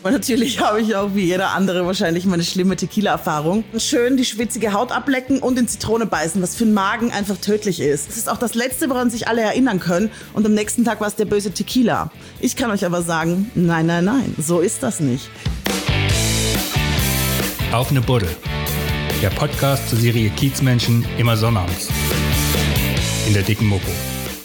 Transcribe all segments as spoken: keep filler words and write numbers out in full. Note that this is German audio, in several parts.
Und natürlich habe ich auch wie jeder andere wahrscheinlich meine schlimme Tequila-Erfahrung. Schön die schwitzige Haut ablecken und in Zitrone beißen, was für den Magen einfach tödlich ist. Das ist auch das Letzte, woran sich alle erinnern können. Und am nächsten Tag war es der böse Tequila. Ich kann euch aber sagen, nein, nein, nein, so ist das nicht. Auf eine Buddel. Der Podcast zur Serie Kiezmenschen immer sonnabends. In der dicken Mopo.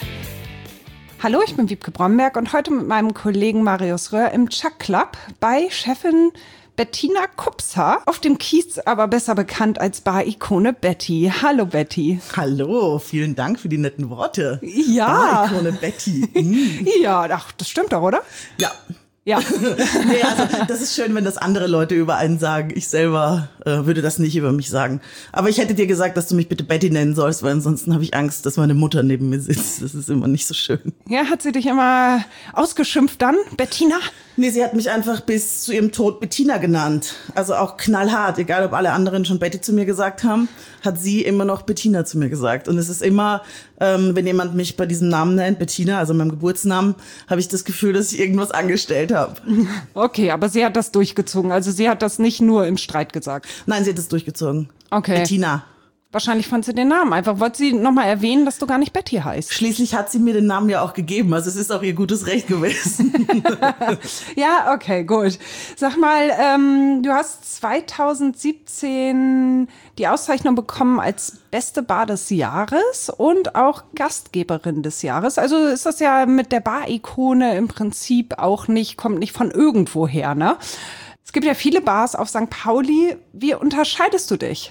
Hallo, ich bin Wiebke Bromberg und heute mit meinem Kollegen Marius Röhr im Chuck Club bei Chefin Bettina Kupsa, auf dem Kiez aber besser bekannt als Bar-Ikone Betty. Hallo Betty. Hallo, vielen Dank für die netten Worte. Ja. Bar-Ikone Betty. Mm. Ja, ach, das stimmt doch, oder? Ja. Ja. Nee, also das ist schön, wenn das andere Leute über einen sagen. Ich selber äh, würde das nicht über mich sagen. Aber ich hätte dir gesagt, dass du mich bitte Betty nennen sollst, weil ansonsten habe ich Angst, dass meine Mutter neben mir sitzt. Das ist immer nicht so schön. Ja, hat sie dich immer ausgeschimpft dann, Bettina? Nee, sie hat mich einfach bis zu ihrem Tod Bettina genannt. Also auch knallhart. Egal, ob alle anderen schon Betty zu mir gesagt haben, hat sie immer noch Bettina zu mir gesagt. Und es ist immer, ähm, wenn jemand mich bei diesem Namen nennt, Bettina, also meinem Geburtsnamen, habe ich das Gefühl, dass ich irgendwas angestellt habe. Okay, aber sie hat das durchgezogen. Also sie hat das nicht nur im Streit gesagt. Nein, sie hat das durchgezogen. Okay. Bettina. Wahrscheinlich fand sie den Namen. Einfach wollte sie nochmal erwähnen, dass du gar nicht Betty heißt. Schließlich hat sie mir den Namen ja auch gegeben. Also es ist auch ihr gutes Recht gewesen. Ja, okay, gut. Sag mal, ähm, du hast zwanzig siebzehn die Auszeichnung bekommen als beste Bar des Jahres und auch Gastgeberin des Jahres. Also ist das ja mit der Bar-Ikone im Prinzip auch nicht, kommt nicht von irgendwo her, ne? Es gibt ja viele Bars auf Sankt Pauli. Wie unterscheidest du dich?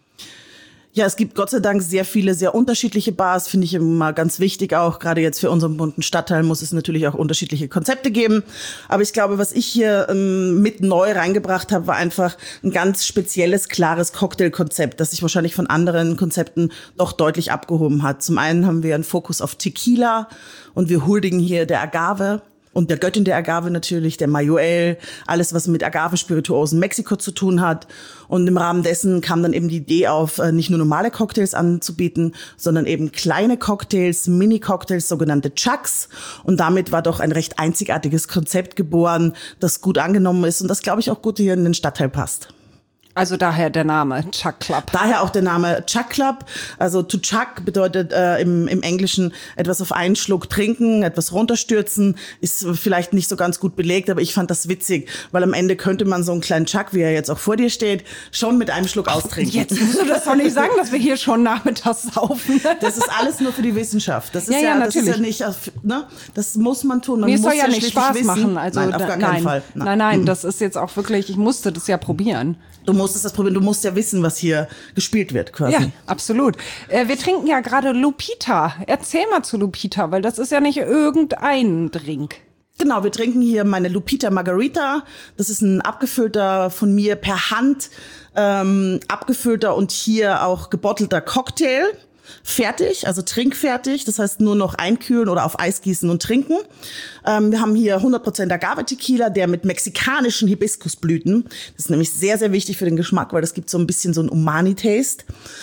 Ja, es gibt Gott sei Dank sehr viele, sehr unterschiedliche Bars, finde ich immer ganz wichtig auch. Gerade jetzt für unseren bunten Stadtteil muss es natürlich auch unterschiedliche Konzepte geben. Aber ich glaube, was ich hier ähm, mit neu reingebracht habe, war einfach ein ganz spezielles, klares Cocktailkonzept, das sich wahrscheinlich von anderen Konzepten doch deutlich abgehoben hat. Zum einen haben wir einen Fokus auf Tequila und wir huldigen hier der Agave. Und der Göttin der Agave natürlich, der Mayuel, alles, was mit Agave-Spirituosen Mexiko zu tun hat. Und im Rahmen dessen kam dann eben die Idee auf, nicht nur normale Cocktails anzubieten, sondern eben kleine Cocktails, Mini-Cocktails, sogenannte Chucks. Und damit war doch ein recht einzigartiges Konzept geboren, das gut angenommen ist und das, glaube ich, auch gut hier in den Stadtteil passt. Also daher der Name Chuck Club. Daher auch der Name Chuck Club. Also to chuck bedeutet äh, im, im Englischen etwas auf einen Schluck trinken, etwas runterstürzen. Ist vielleicht nicht so ganz gut belegt, aber ich fand das witzig, weil am Ende könnte man so einen kleinen Chuck, wie er jetzt auch vor dir steht, schon mit einem Schluck austrinken. Jetzt musst du das doch nicht sagen, dass wir hier schon nachmittags saufen. Das ist alles nur für die Wissenschaft. Das ist ja, ja, ja das ist natürlich. ja nicht, ne? Das muss man tun. Man Mir muss soll ja, ja nicht Spaß wissen. machen. Also, nein, auf gar keinen nein. Fall. Nein, nein, nein, das ist jetzt auch wirklich, ich musste das ja probieren. Du musstest das probieren, du musst ja wissen, was hier gespielt wird, quasi. Ja, absolut. Äh, wir trinken ja gerade Lupita. Erzähl mal zu Lupita, weil das ist ja nicht irgendein Drink. Genau, wir trinken hier meine Lupita Margarita. Das ist ein abgefüllter, von mir per Hand ähm, abgefüllter und hier auch gebottelter Cocktail. Fertig, also trinkfertig, das heißt nur noch einkühlen oder auf Eis gießen und trinken. Ähm, wir haben hier hundert Prozent Agave-Tequila, der mit mexikanischen Hibiskusblüten, das ist nämlich sehr, sehr wichtig für den Geschmack, weil das gibt so ein bisschen so ein Umani-Taste.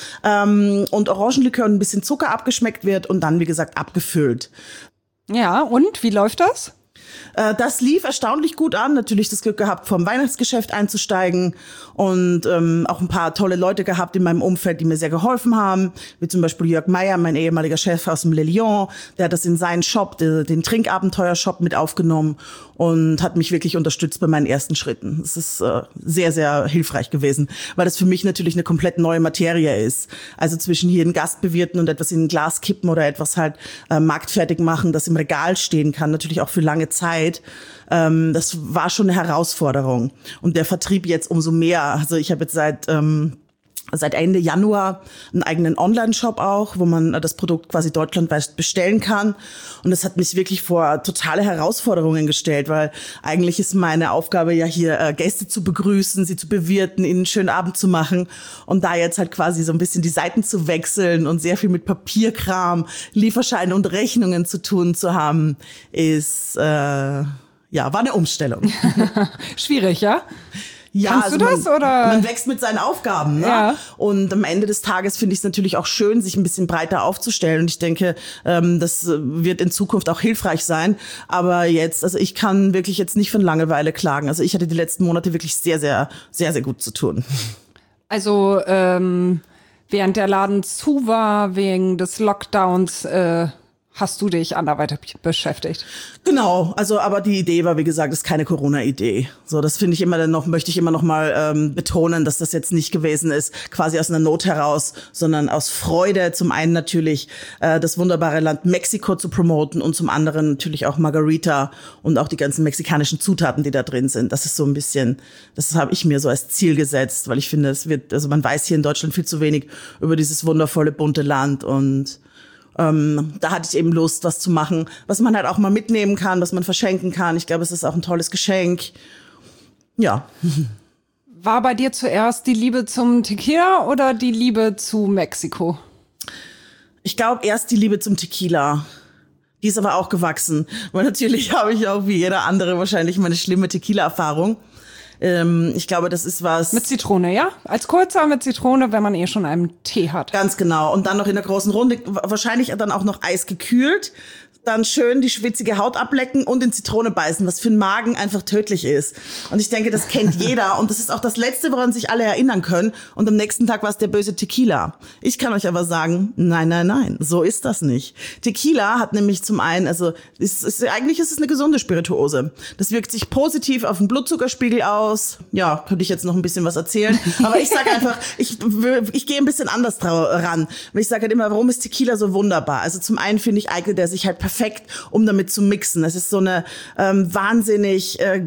Ähm, und Orangenlikör und ein bisschen Zucker abgeschmeckt wird und dann, wie gesagt, abgefüllt. Ja, und wie läuft das? Das lief erstaunlich gut an. Natürlich das Glück gehabt, vom Weihnachtsgeschäft einzusteigen und ähm, auch ein paar tolle Leute gehabt in meinem Umfeld, die mir sehr geholfen haben. Wie zum Beispiel Jörg Meyer, mein ehemaliger Chef aus dem Le Lion. Der hat das in seinen Shop, den Trinkabenteuer-Shop mit aufgenommen und hat mich wirklich unterstützt bei meinen ersten Schritten. Das ist äh, sehr, sehr hilfreich gewesen, weil das für mich natürlich eine komplett neue Materie ist. Also zwischen hier einen Gast bewirten und etwas in ein Glas kippen oder etwas halt äh, marktfertig machen, das im Regal stehen kann, natürlich auch für lange Zeit. Ähm, das war schon eine Herausforderung. Und der Vertrieb jetzt umso mehr. Also ich habe jetzt seit ähm, seit Ende Januar einen eigenen Online-Shop auch, wo man das Produkt quasi deutschlandweit bestellen kann. Und das hat mich wirklich vor totale Herausforderungen gestellt, weil eigentlich ist meine Aufgabe ja hier, äh, Gäste zu begrüßen, sie zu bewirten, ihnen einen schönen Abend zu machen. Und da jetzt halt quasi so ein bisschen die Seiten zu wechseln und sehr viel mit Papierkram, Lieferscheine und Rechnungen zu tun zu haben, ist, äh, ja, war eine Umstellung. Schwierig, ja? Ja, Kannst also du das, man, oder? Man wächst mit seinen Aufgaben. Ne? Ja. Und am Ende des Tages finde ich es natürlich auch schön, sich ein bisschen breiter aufzustellen. Und ich denke, ähm, das wird in Zukunft auch hilfreich sein. Aber jetzt, also ich kann wirklich jetzt nicht von Langeweile klagen. Also ich hatte die letzten Monate wirklich sehr, sehr, sehr, sehr gut zu tun. Also ähm, während der Laden zu war, wegen des Lockdowns, äh, hast du dich anderweitig beschäftigt? Genau, also aber die Idee war, wie gesagt, ist keine Corona-Idee. So, das finde ich immer dann noch, möchte ich immer noch mal ähm, betonen, dass das jetzt nicht gewesen ist, quasi aus einer Not heraus, sondern aus Freude, zum einen natürlich äh, das wunderbare Land Mexiko zu promoten und zum anderen natürlich auch Margarita und auch die ganzen mexikanischen Zutaten, die da drin sind. Das ist so ein bisschen, das habe ich mir so als Ziel gesetzt, weil ich finde, es wird, also man weiß hier in Deutschland viel zu wenig über dieses wundervolle, bunte Land und Ähm, da hatte ich eben Lust, was zu machen, was man halt auch mal mitnehmen kann, was man verschenken kann. Ich glaube, es ist auch ein tolles Geschenk. Ja. War bei dir zuerst die Liebe zum Tequila oder die Liebe zu Mexiko? Ich glaube, erst die Liebe zum Tequila. Die ist aber auch gewachsen. Weil natürlich habe ich auch wie jeder andere wahrscheinlich meine schlimme Tequila-Erfahrung. Ähm, ich glaube, das ist was... Mit Zitrone, ja? Als kurzer mit Zitrone, wenn man eh schon einen Tee hat. Ganz genau. Und dann noch in der großen Runde, wahrscheinlich dann auch noch eisgekühlt. Dann schön die schwitzige Haut ablecken und in Zitrone beißen, was für den Magen einfach tödlich ist. Und ich denke, das kennt jeder. Und das ist auch das Letzte, woran sich alle erinnern können. Und am nächsten Tag war es der böse Tequila. Ich kann euch aber sagen, nein, nein, nein, so ist das nicht. Tequila hat nämlich zum einen, also ist, ist, eigentlich ist es eine gesunde Spirituose. Das wirkt sich positiv auf den Blutzuckerspiegel aus. Ja, könnte ich jetzt noch ein bisschen was erzählen. Aber ich sage einfach, ich, ich gehe ein bisschen anders ran. Ich sage halt immer, warum ist Tequila so wunderbar? Also zum einen finde ich, eignet er sich halt perfekt perfekt, um damit zu mixen. Es ist so eine ähm, wahnsinnig äh,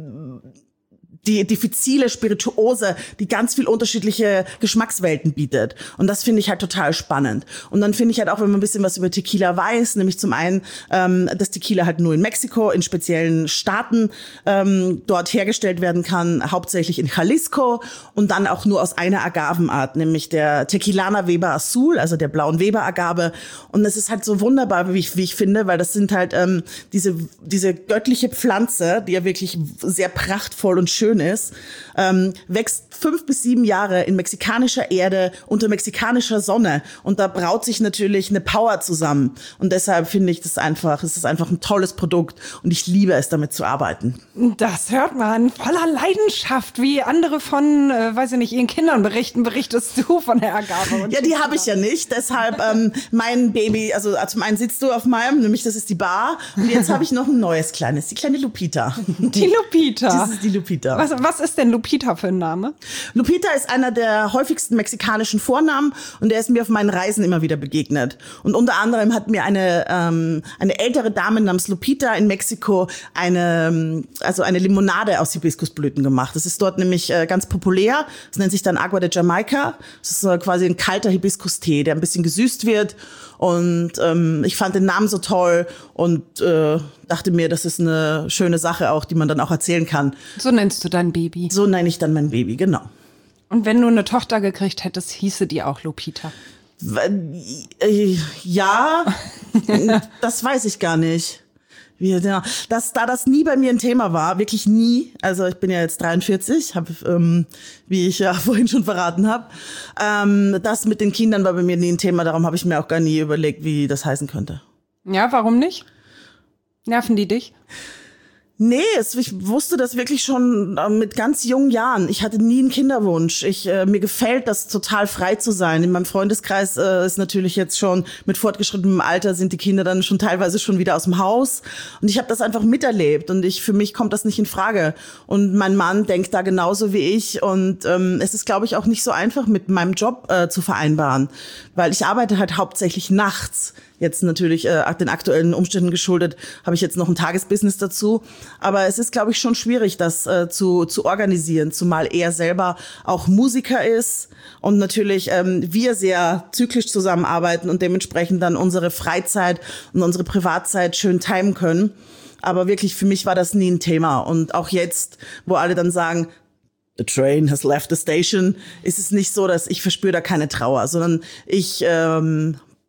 die diffizile Spirituose, die ganz viel unterschiedliche Geschmackswelten bietet. Und das finde ich halt total spannend. Und dann finde ich halt auch, wenn man ein bisschen was über Tequila weiß, nämlich zum einen, ähm, dass Tequila halt nur in Mexiko, in speziellen Staaten ähm, dort hergestellt werden kann, hauptsächlich in Jalisco und dann auch nur aus einer Agavenart, nämlich der Tequilana Weber Azul, also der blauen Weber-Agave. Und es ist halt so wunderbar, wie ich, wie ich finde, weil das sind halt ähm, diese, diese göttliche Pflanze, die ja wirklich sehr prachtvoll und schön ist, ähm, wächst fünf bis sieben Jahre in mexikanischer Erde unter mexikanischer Sonne und da braut sich natürlich eine Power zusammen und deshalb finde ich das einfach, es ist einfach ein tolles Produkt und ich liebe es, damit zu arbeiten. Das hört man voller Leidenschaft, wie andere von, äh, weiß ich nicht, ihren Kindern berichten, berichtest du von der Agave. Ja, die habe ich ja nicht, deshalb ähm, mein Baby, also zum einen sitzt du auf meinem, nämlich das ist die Bar und jetzt habe ich noch ein neues kleines, die kleine Lupita. Die Lupita. Das ist die Lupita. Was, was ist denn Lupita für ein Name? Lupita ist einer der häufigsten mexikanischen Vornamen und der ist mir auf meinen Reisen immer wieder begegnet. Und unter anderem hat mir eine ähm, eine ältere Dame namens Lupita in Mexiko eine also eine Limonade aus Hibiskusblüten gemacht. Das ist dort nämlich äh, ganz populär. Das nennt sich dann Agua de Jamaica. Das ist äh, quasi ein kalter Hibiskustee, der ein bisschen gesüßt wird. Und ähm, ich fand den Namen so toll und äh, dachte mir, das ist eine schöne Sache auch, die man dann auch erzählen kann. So nennst du dein Baby. So nenne ich dann mein Baby, genau. Und wenn du eine Tochter gekriegt hättest, hieße die auch Lupita? Ja, das weiß ich gar nicht. Wie, ja, dass da das nie bei mir ein Thema war, wirklich nie. Also ich bin ja jetzt dreiundvierzig, hab, ähm, wie ich ja vorhin schon verraten habe. Ähm, das mit den Kindern war bei mir nie ein Thema, darum habe ich mir auch gar nie überlegt, wie das heißen könnte. Ja, warum nicht? Nerven die dich? Nee, es, ich wusste das wirklich schon äh, mit ganz jungen Jahren. Ich hatte nie einen Kinderwunsch. Ich, äh, mir gefällt das total frei zu sein. In meinem Freundeskreis äh, ist natürlich jetzt schon mit fortgeschrittenem Alter sind die Kinder dann schon teilweise schon wieder aus dem Haus. Und ich habe das einfach miterlebt und ich für mich kommt das nicht in Frage. Und mein Mann denkt da genauso wie ich. Und ähm, es ist, glaube ich, auch nicht so einfach mit meinem Job äh, zu vereinbaren, weil ich arbeite halt hauptsächlich nachts. Jetzt natürlich äh, den aktuellen Umständen geschuldet, habe ich jetzt noch ein Tagesbusiness dazu. Aber es ist, glaube ich, schon schwierig, das äh, zu zu organisieren, zumal er selber auch Musiker ist und natürlich ähm, wir sehr zyklisch zusammenarbeiten und dementsprechend dann unsere Freizeit und unsere Privatzeit schön timen können. Aber wirklich, für mich war das nie ein Thema. Und auch jetzt, wo alle dann sagen, the train has left the station, ist es nicht so, dass ich verspüre da keine Trauer, sondern ich ähm,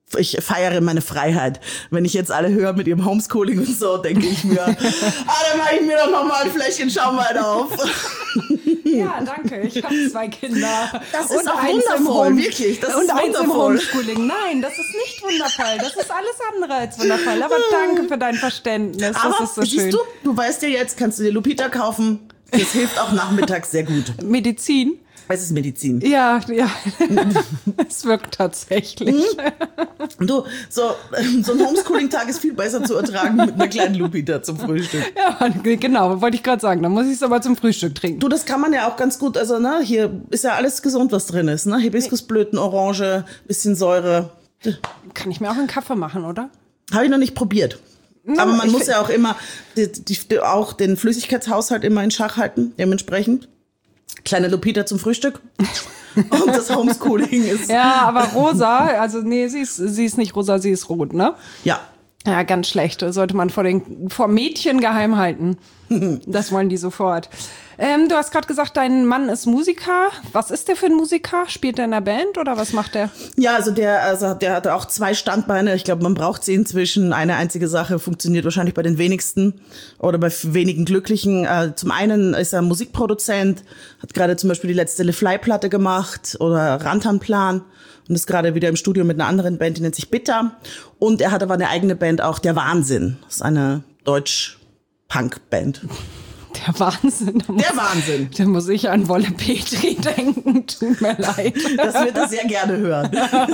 ich feiere meine Freiheit. Wenn ich jetzt alle höre mit ihrem Homeschooling und so, denke ich mir, ah, dann mache ich mir doch noch mal ein Fläschchen Schaumwein auf. Ja, danke. Ich habe zwei Kinder. Das ist und auch eins im wundervoll, Home- wirklich. Das und ist eins im wundervoll. Homeschooling. Nein, das ist nicht wundervoll. Das ist alles andere als wundervoll. Aber danke für dein Verständnis. Das Aber ist so siehst schön. du, du weißt ja jetzt, kannst du dir Lupita kaufen. Das hilft auch nachmittags sehr gut. Medizin? Es ist Medizin. Ja, ja. Es wirkt tatsächlich. Du, so, so ein Homeschooling-Tag ist viel besser zu ertragen mit einer kleinen Lupita zum Frühstück. Ja, genau, wollte ich gerade sagen. Dann muss ich es aber zum Frühstück trinken. Du, das kann man ja auch ganz gut, also ne, hier ist ja alles gesund, was drin ist, ne? Hibiskusblüten, Orange, bisschen Säure. Kann ich mir auch einen Kaffee machen, oder? Habe ich noch nicht probiert. Na, Aber man ich muss find- ja auch immer die, die, auch den Flüssigkeitshaushalt immer in Schach halten, dementsprechend. Kleine Lupita zum Frühstück. Und das Homeschooling ist. Ja, aber rosa, also nee, sie ist, sie ist nicht rosa, sie ist rot, ne? Ja. Ja, ganz schlecht. Sollte man vor, den, vor Mädchen geheim halten. Das wollen die sofort. Ähm, du hast gerade gesagt, dein Mann ist Musiker. Was ist der für ein Musiker? Spielt der in der Band oder was macht der? Ja, also der, also der hat auch zwei Standbeine. Ich glaube, man braucht sie inzwischen. Eine einzige Sache funktioniert wahrscheinlich bei den wenigsten oder bei wenigen Glücklichen. Äh, zum einen ist er Musikproduzent, hat gerade zum Beispiel die letzte Le Fly-Platte gemacht oder Rantanplan und ist gerade wieder im Studio mit einer anderen Band, die nennt sich Bitter. Und er hat aber eine eigene Band auch, Der Wahnsinn. Das ist eine Deutsch-Punk-Band. Der Wahnsinn. Da muss, Der Wahnsinn. Da muss ich an Wolle Petri denken. Tut mir leid. Das wird er sehr gerne hören.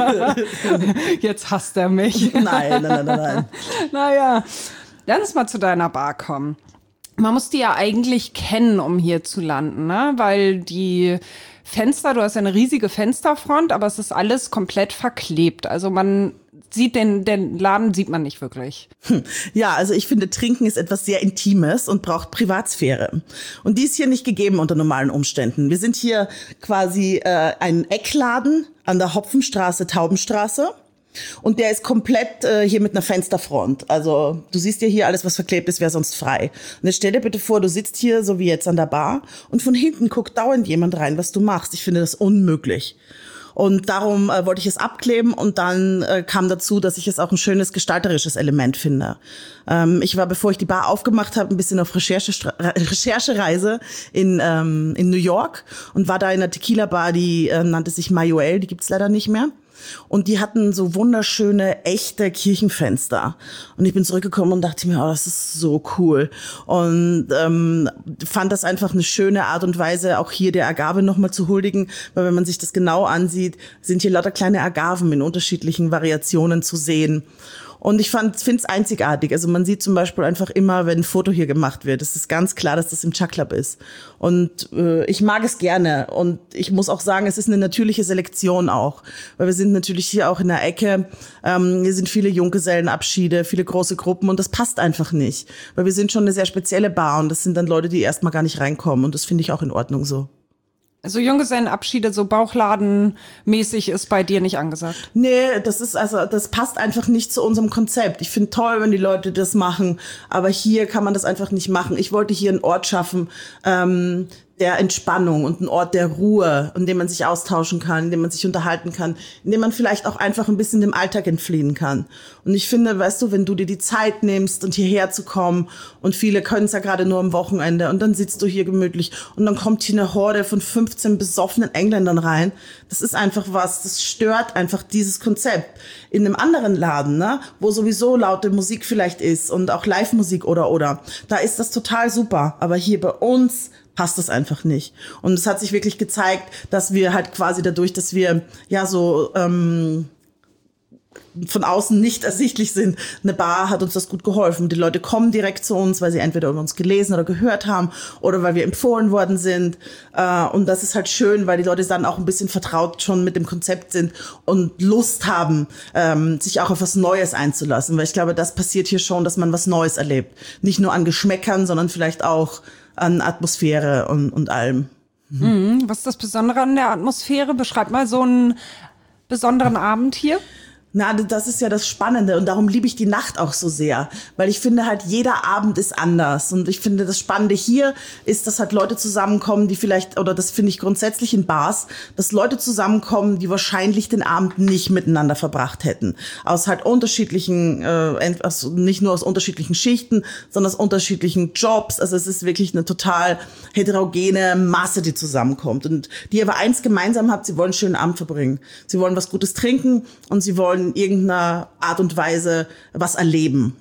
Jetzt hasst er mich. Nein, nein, nein, nein, nein. Naja, lass uns mal zu deiner Bar kommen. Man muss die ja eigentlich kennen, um hier zu landen, ne? Weil die Fenster, du hast ja eine riesige Fensterfront, aber es ist alles komplett verklebt. Also man sieht den, den Laden sieht man nicht wirklich. Ja, also ich finde, Trinken ist etwas sehr Intimes und braucht Privatsphäre. Und die ist hier nicht gegeben unter normalen Umständen. Wir sind hier quasi äh, ein Eckladen an der Hopfenstraße, Taubenstraße. Und der ist komplett äh, hier mit einer Fensterfront. Also du siehst ja hier, alles, was verklebt ist, wäre sonst frei. Und jetzt stell dir bitte vor, du sitzt hier, so wie jetzt an der Bar, und von hinten guckt dauernd jemand rein, was du machst. Ich finde das unmöglich. Und darum äh, wollte ich es abkleben und dann äh, kam dazu, dass ich es auch ein schönes gestalterisches Element finde. Ähm, ich war, bevor ich die Bar aufgemacht habe, ein bisschen auf Recherche, Recherchereise in, ähm, in New York und war da in einer Tequila-Bar, die äh, nannte sich Mayuel, die gibt's leider nicht mehr. Und die hatten so wunderschöne, echte Kirchenfenster. Und ich bin zurückgekommen und dachte mir, oh, das ist so cool. Und ähm, fand das einfach eine schöne Art und Weise, auch hier der Agave nochmal zu huldigen. Weil wenn man sich das genau ansieht, sind hier lauter kleine Agaven in unterschiedlichen Variationen zu sehen. Und ich finde es einzigartig. Also man sieht zum Beispiel einfach immer, wenn ein Foto hier gemacht wird, es ist ganz klar, dass das im Chuck Club ist. Und äh, ich mag es gerne. Und ich muss auch sagen, es ist eine natürliche Selektion auch. Weil wir sind natürlich hier auch in der Ecke. Ähm, hier sind viele Junggesellenabschiede, viele große Gruppen. Und das passt einfach nicht. Weil wir sind schon eine sehr spezielle Bar. Und das sind dann Leute, die erstmal gar nicht reinkommen. Und das finde ich auch in Ordnung so. Also Junggesellenabschiede, so Bauchladenmäßig ist bei dir nicht angesagt. Nee, das ist also, das passt einfach nicht zu unserem Konzept. Ich finde toll, wenn die Leute das machen, aber hier kann man das einfach nicht machen. Ich wollte hier einen Ort schaffen, ähm, der Entspannung und ein Ort der Ruhe, in dem man sich austauschen kann, in dem man sich unterhalten kann, in dem man vielleicht auch einfach ein bisschen dem Alltag entfliehen kann. Und ich finde, weißt du, wenn du dir die Zeit nimmst und hierher zu kommen, und viele können es ja gerade nur am Wochenende, und dann sitzt du hier gemütlich und dann kommt hier eine Horde von fünfzehn besoffenen Engländern rein. Das ist einfach was, das stört einfach dieses Konzept. In einem anderen Laden, ne, wo sowieso laute Musik vielleicht ist und auch Live-Musik oder oder, da ist das total super. Aber hier bei uns passt das einfach nicht. Und es hat sich wirklich gezeigt, dass wir halt quasi dadurch, dass wir ja so ähm, von außen nicht ersichtlich sind, eine Bar hat uns das gut geholfen. Die Leute kommen direkt zu uns, weil sie entweder über uns gelesen oder gehört haben oder weil wir empfohlen worden sind. Äh, und das ist halt schön, weil die Leute dann auch ein bisschen vertraut schon mit dem Konzept sind und Lust haben, ähm, sich auch auf was Neues einzulassen. Weil ich glaube, das passiert hier schon, dass man was Neues erlebt. Nicht nur an Geschmäckern, sondern vielleicht auch an Atmosphäre und, und allem. Mhm. Was ist das Besondere an der Atmosphäre? Beschreib mal so einen besonderen Abend hier. Na, das ist ja das Spannende und darum liebe ich die Nacht auch so sehr, weil ich finde halt, jeder Abend ist anders und ich finde, das Spannende hier ist, dass halt Leute zusammenkommen, die vielleicht, oder das finde ich grundsätzlich in Bars, dass Leute zusammenkommen, die wahrscheinlich den Abend nicht miteinander verbracht hätten. Aus halt unterschiedlichen, äh, also nicht nur aus unterschiedlichen Schichten, sondern aus unterschiedlichen Jobs. Also es ist wirklich eine total heterogene Masse, die zusammenkommt und die aber eins gemeinsam hat, sie wollen einen schönen Abend verbringen. Sie wollen was Gutes trinken und sie wollen in irgendeiner Art und Weise was erleben.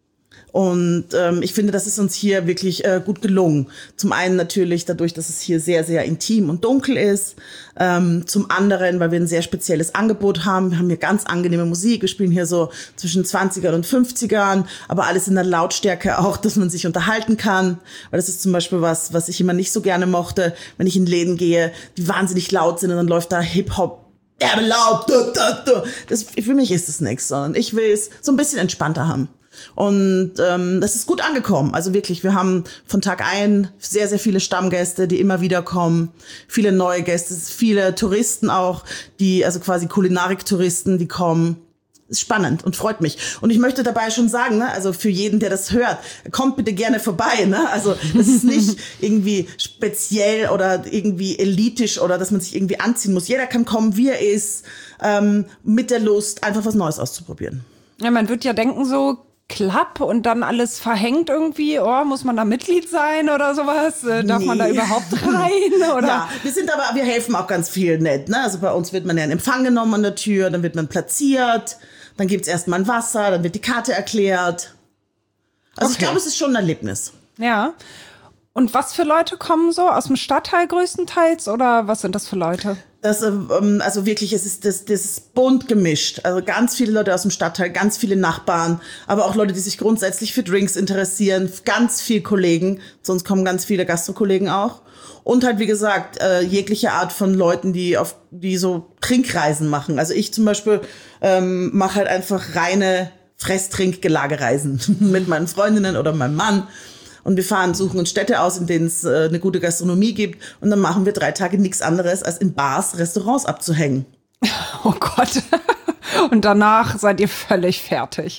Und ähm, ich finde, das ist uns hier wirklich äh, gut gelungen. Zum einen natürlich dadurch, dass es hier sehr, sehr intim und dunkel ist. Ähm, zum anderen, weil wir ein sehr spezielles Angebot haben. Wir haben hier ganz angenehme Musik. Wir spielen hier so zwischen zwanzigern und fünfzigern, aber alles in der Lautstärke auch, dass man sich unterhalten kann. Weil das ist zum Beispiel was, was ich immer nicht so gerne mochte, wenn ich in Läden gehe, die wahnsinnig laut sind und dann läuft da Hip-Hop. Ja, laut, du, du, du. Das, für mich ist das nichts, sondern ich will es so ein bisschen entspannter haben. Und ähm, das ist gut angekommen. Also wirklich, wir haben von Tag ein sehr, sehr viele Stammgäste, die immer wieder kommen. Viele neue Gäste, viele Touristen auch, die, also quasi Kulinarik-Touristen, die kommen. Ist spannend und freut mich. Und ich möchte dabei schon sagen, ne, also für jeden, der das hört, kommt bitte gerne vorbei, ne? Also das ist nicht irgendwie speziell oder irgendwie elitisch oder dass man sich irgendwie anziehen muss. Jeder kann kommen, wie er ist, ähm, mit der Lust, einfach was Neues auszuprobieren. Ja, man wird ja denken so, Club und dann alles verhängt irgendwie, oh, muss man da Mitglied sein oder sowas? Äh, darf Nee. man da überhaupt rein? Oder? Ja, wir sind aber, wir helfen auch ganz viel nett, ne? Also bei uns wird man ja in Empfang genommen an der Tür, dann wird man platziert, dann gibt's erstmal ein Wasser, dann wird die Karte erklärt. Also ich Okay. glaube, es ist schon ein Erlebnis. Ja. Und was für Leute kommen so? Aus dem Stadtteil größtenteils oder was sind das für Leute? Das, ähm, also wirklich, es ist, das, das ist bunt gemischt. Also ganz viele Leute aus dem Stadtteil, ganz viele Nachbarn, aber auch Leute, die sich grundsätzlich für Drinks interessieren, ganz viel Kollegen, sonst kommen ganz viele Gastrokollegen auch. Und halt, wie gesagt, äh, jegliche Art von Leuten, die auf, die so Trinkreisen machen. Also ich zum Beispiel ähm, mache halt einfach reine Fress-Trink-Gelagereisen mit meinen Freundinnen oder meinem Mann. Und wir fahren, suchen uns Städte aus, in denen es äh, eine gute Gastronomie gibt. Und dann machen wir drei Tage nichts anderes, als in Bars, Restaurants abzuhängen. Oh Gott. Und danach seid ihr völlig fertig.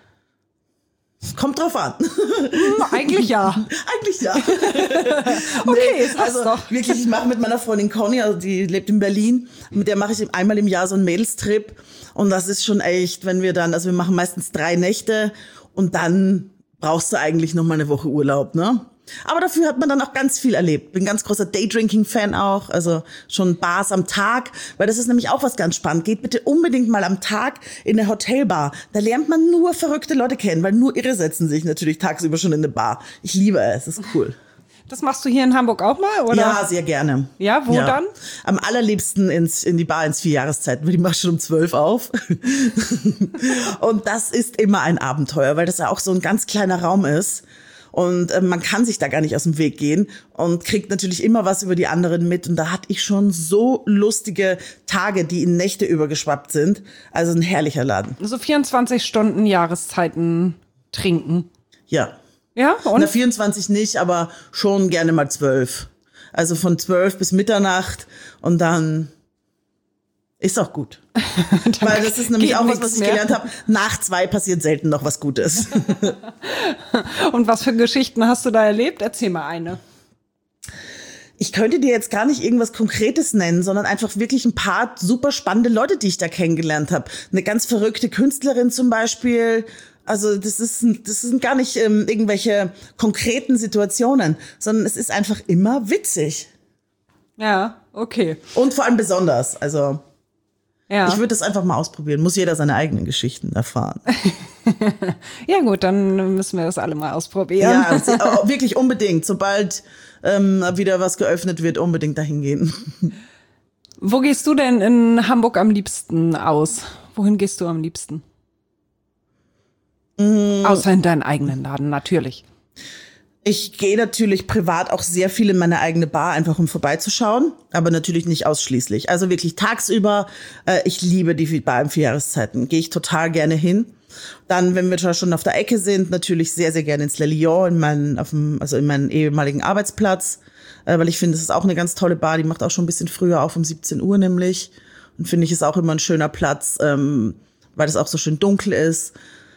Kommt drauf an. Hm, eigentlich ja. Eigentlich ja. Okay, sag's also doch. wirklich, ich mache mit meiner Freundin Conny, also die lebt in Berlin, mit der mache ich einmal im Jahr so einen Mädelstrip. Und das ist schon echt, wenn wir dann, also wir machen meistens drei Nächte und dann brauchst du eigentlich noch mal eine Woche Urlaub, ne? Aber dafür hat man dann auch ganz viel erlebt. Bin ganz großer Daydrinking-Fan auch, also schon Bars am Tag, weil das ist nämlich auch was ganz spannend. Geht bitte unbedingt mal am Tag in eine Hotelbar. Da lernt man nur verrückte Leute kennen, weil nur Irre setzen sich natürlich tagsüber schon in eine Bar. Ich liebe es, es ist cool. Das machst du hier in Hamburg auch mal, oder? Ja, sehr gerne. Ja, wo dann? Am allerliebsten ins, in die Bar ins Vierjahreszeiten, weil die macht schon um zwölf auf. Und das ist immer ein Abenteuer, weil das ja auch so ein ganz kleiner Raum ist. Und äh, man kann sich da gar nicht aus dem Weg gehen und kriegt natürlich immer was über die anderen mit. Und da hatte ich schon so lustige Tage, die in Nächte übergeschwappt sind. Also ein herrlicher Laden. So vierundzwanzig Stunden Jahreszeiten trinken. Ja. Ja, und? Na, vierundzwanzig nicht, aber schon gerne mal zwölf. Also von zwölf bis Mitternacht und dann ist auch gut. Weil das ist nämlich geht auch was, nix was ich mehr. gelernt habe. Nach zwei passiert selten noch was Gutes. Und was für Geschichten hast du da erlebt? Erzähl mal eine. Ich könnte dir jetzt gar nicht irgendwas Konkretes nennen, sondern einfach wirklich ein paar super spannende Leute, die ich da kennengelernt habe. Eine ganz verrückte Künstlerin zum Beispiel. Also das ist, das sind gar nicht ähm, irgendwelche konkreten Situationen, sondern es ist einfach immer witzig. Ja, okay. Und vor allem besonders. Also Ja. ich würde das einfach mal ausprobieren. Muss jeder seine eigenen Geschichten erfahren. Ja gut, dann müssen wir das alle mal ausprobieren. Ja, sie- oh, wirklich unbedingt. Sobald ähm, wieder was geöffnet wird, unbedingt dahin gehen. Wo gehst du denn in Hamburg am liebsten aus? Wohin gehst du am liebsten? Mm. Außer in deinen eigenen Laden, natürlich. Ich gehe natürlich privat auch sehr viel in meine eigene Bar, einfach um vorbeizuschauen, aber natürlich nicht ausschließlich. Also wirklich tagsüber, äh, ich liebe die Bar in Vierjahreszeiten, gehe ich total gerne hin. Dann, wenn wir schon auf der Ecke sind, natürlich sehr, sehr gerne ins Le Lion, in meinen, auf dem, also in meinen ehemaligen Arbeitsplatz, äh, weil ich finde, das ist auch eine ganz tolle Bar, die macht auch schon ein bisschen früher auf, um siebzehn Uhr nämlich. Und finde ich, ist auch immer ein schöner Platz, ähm, weil das auch so schön dunkel ist.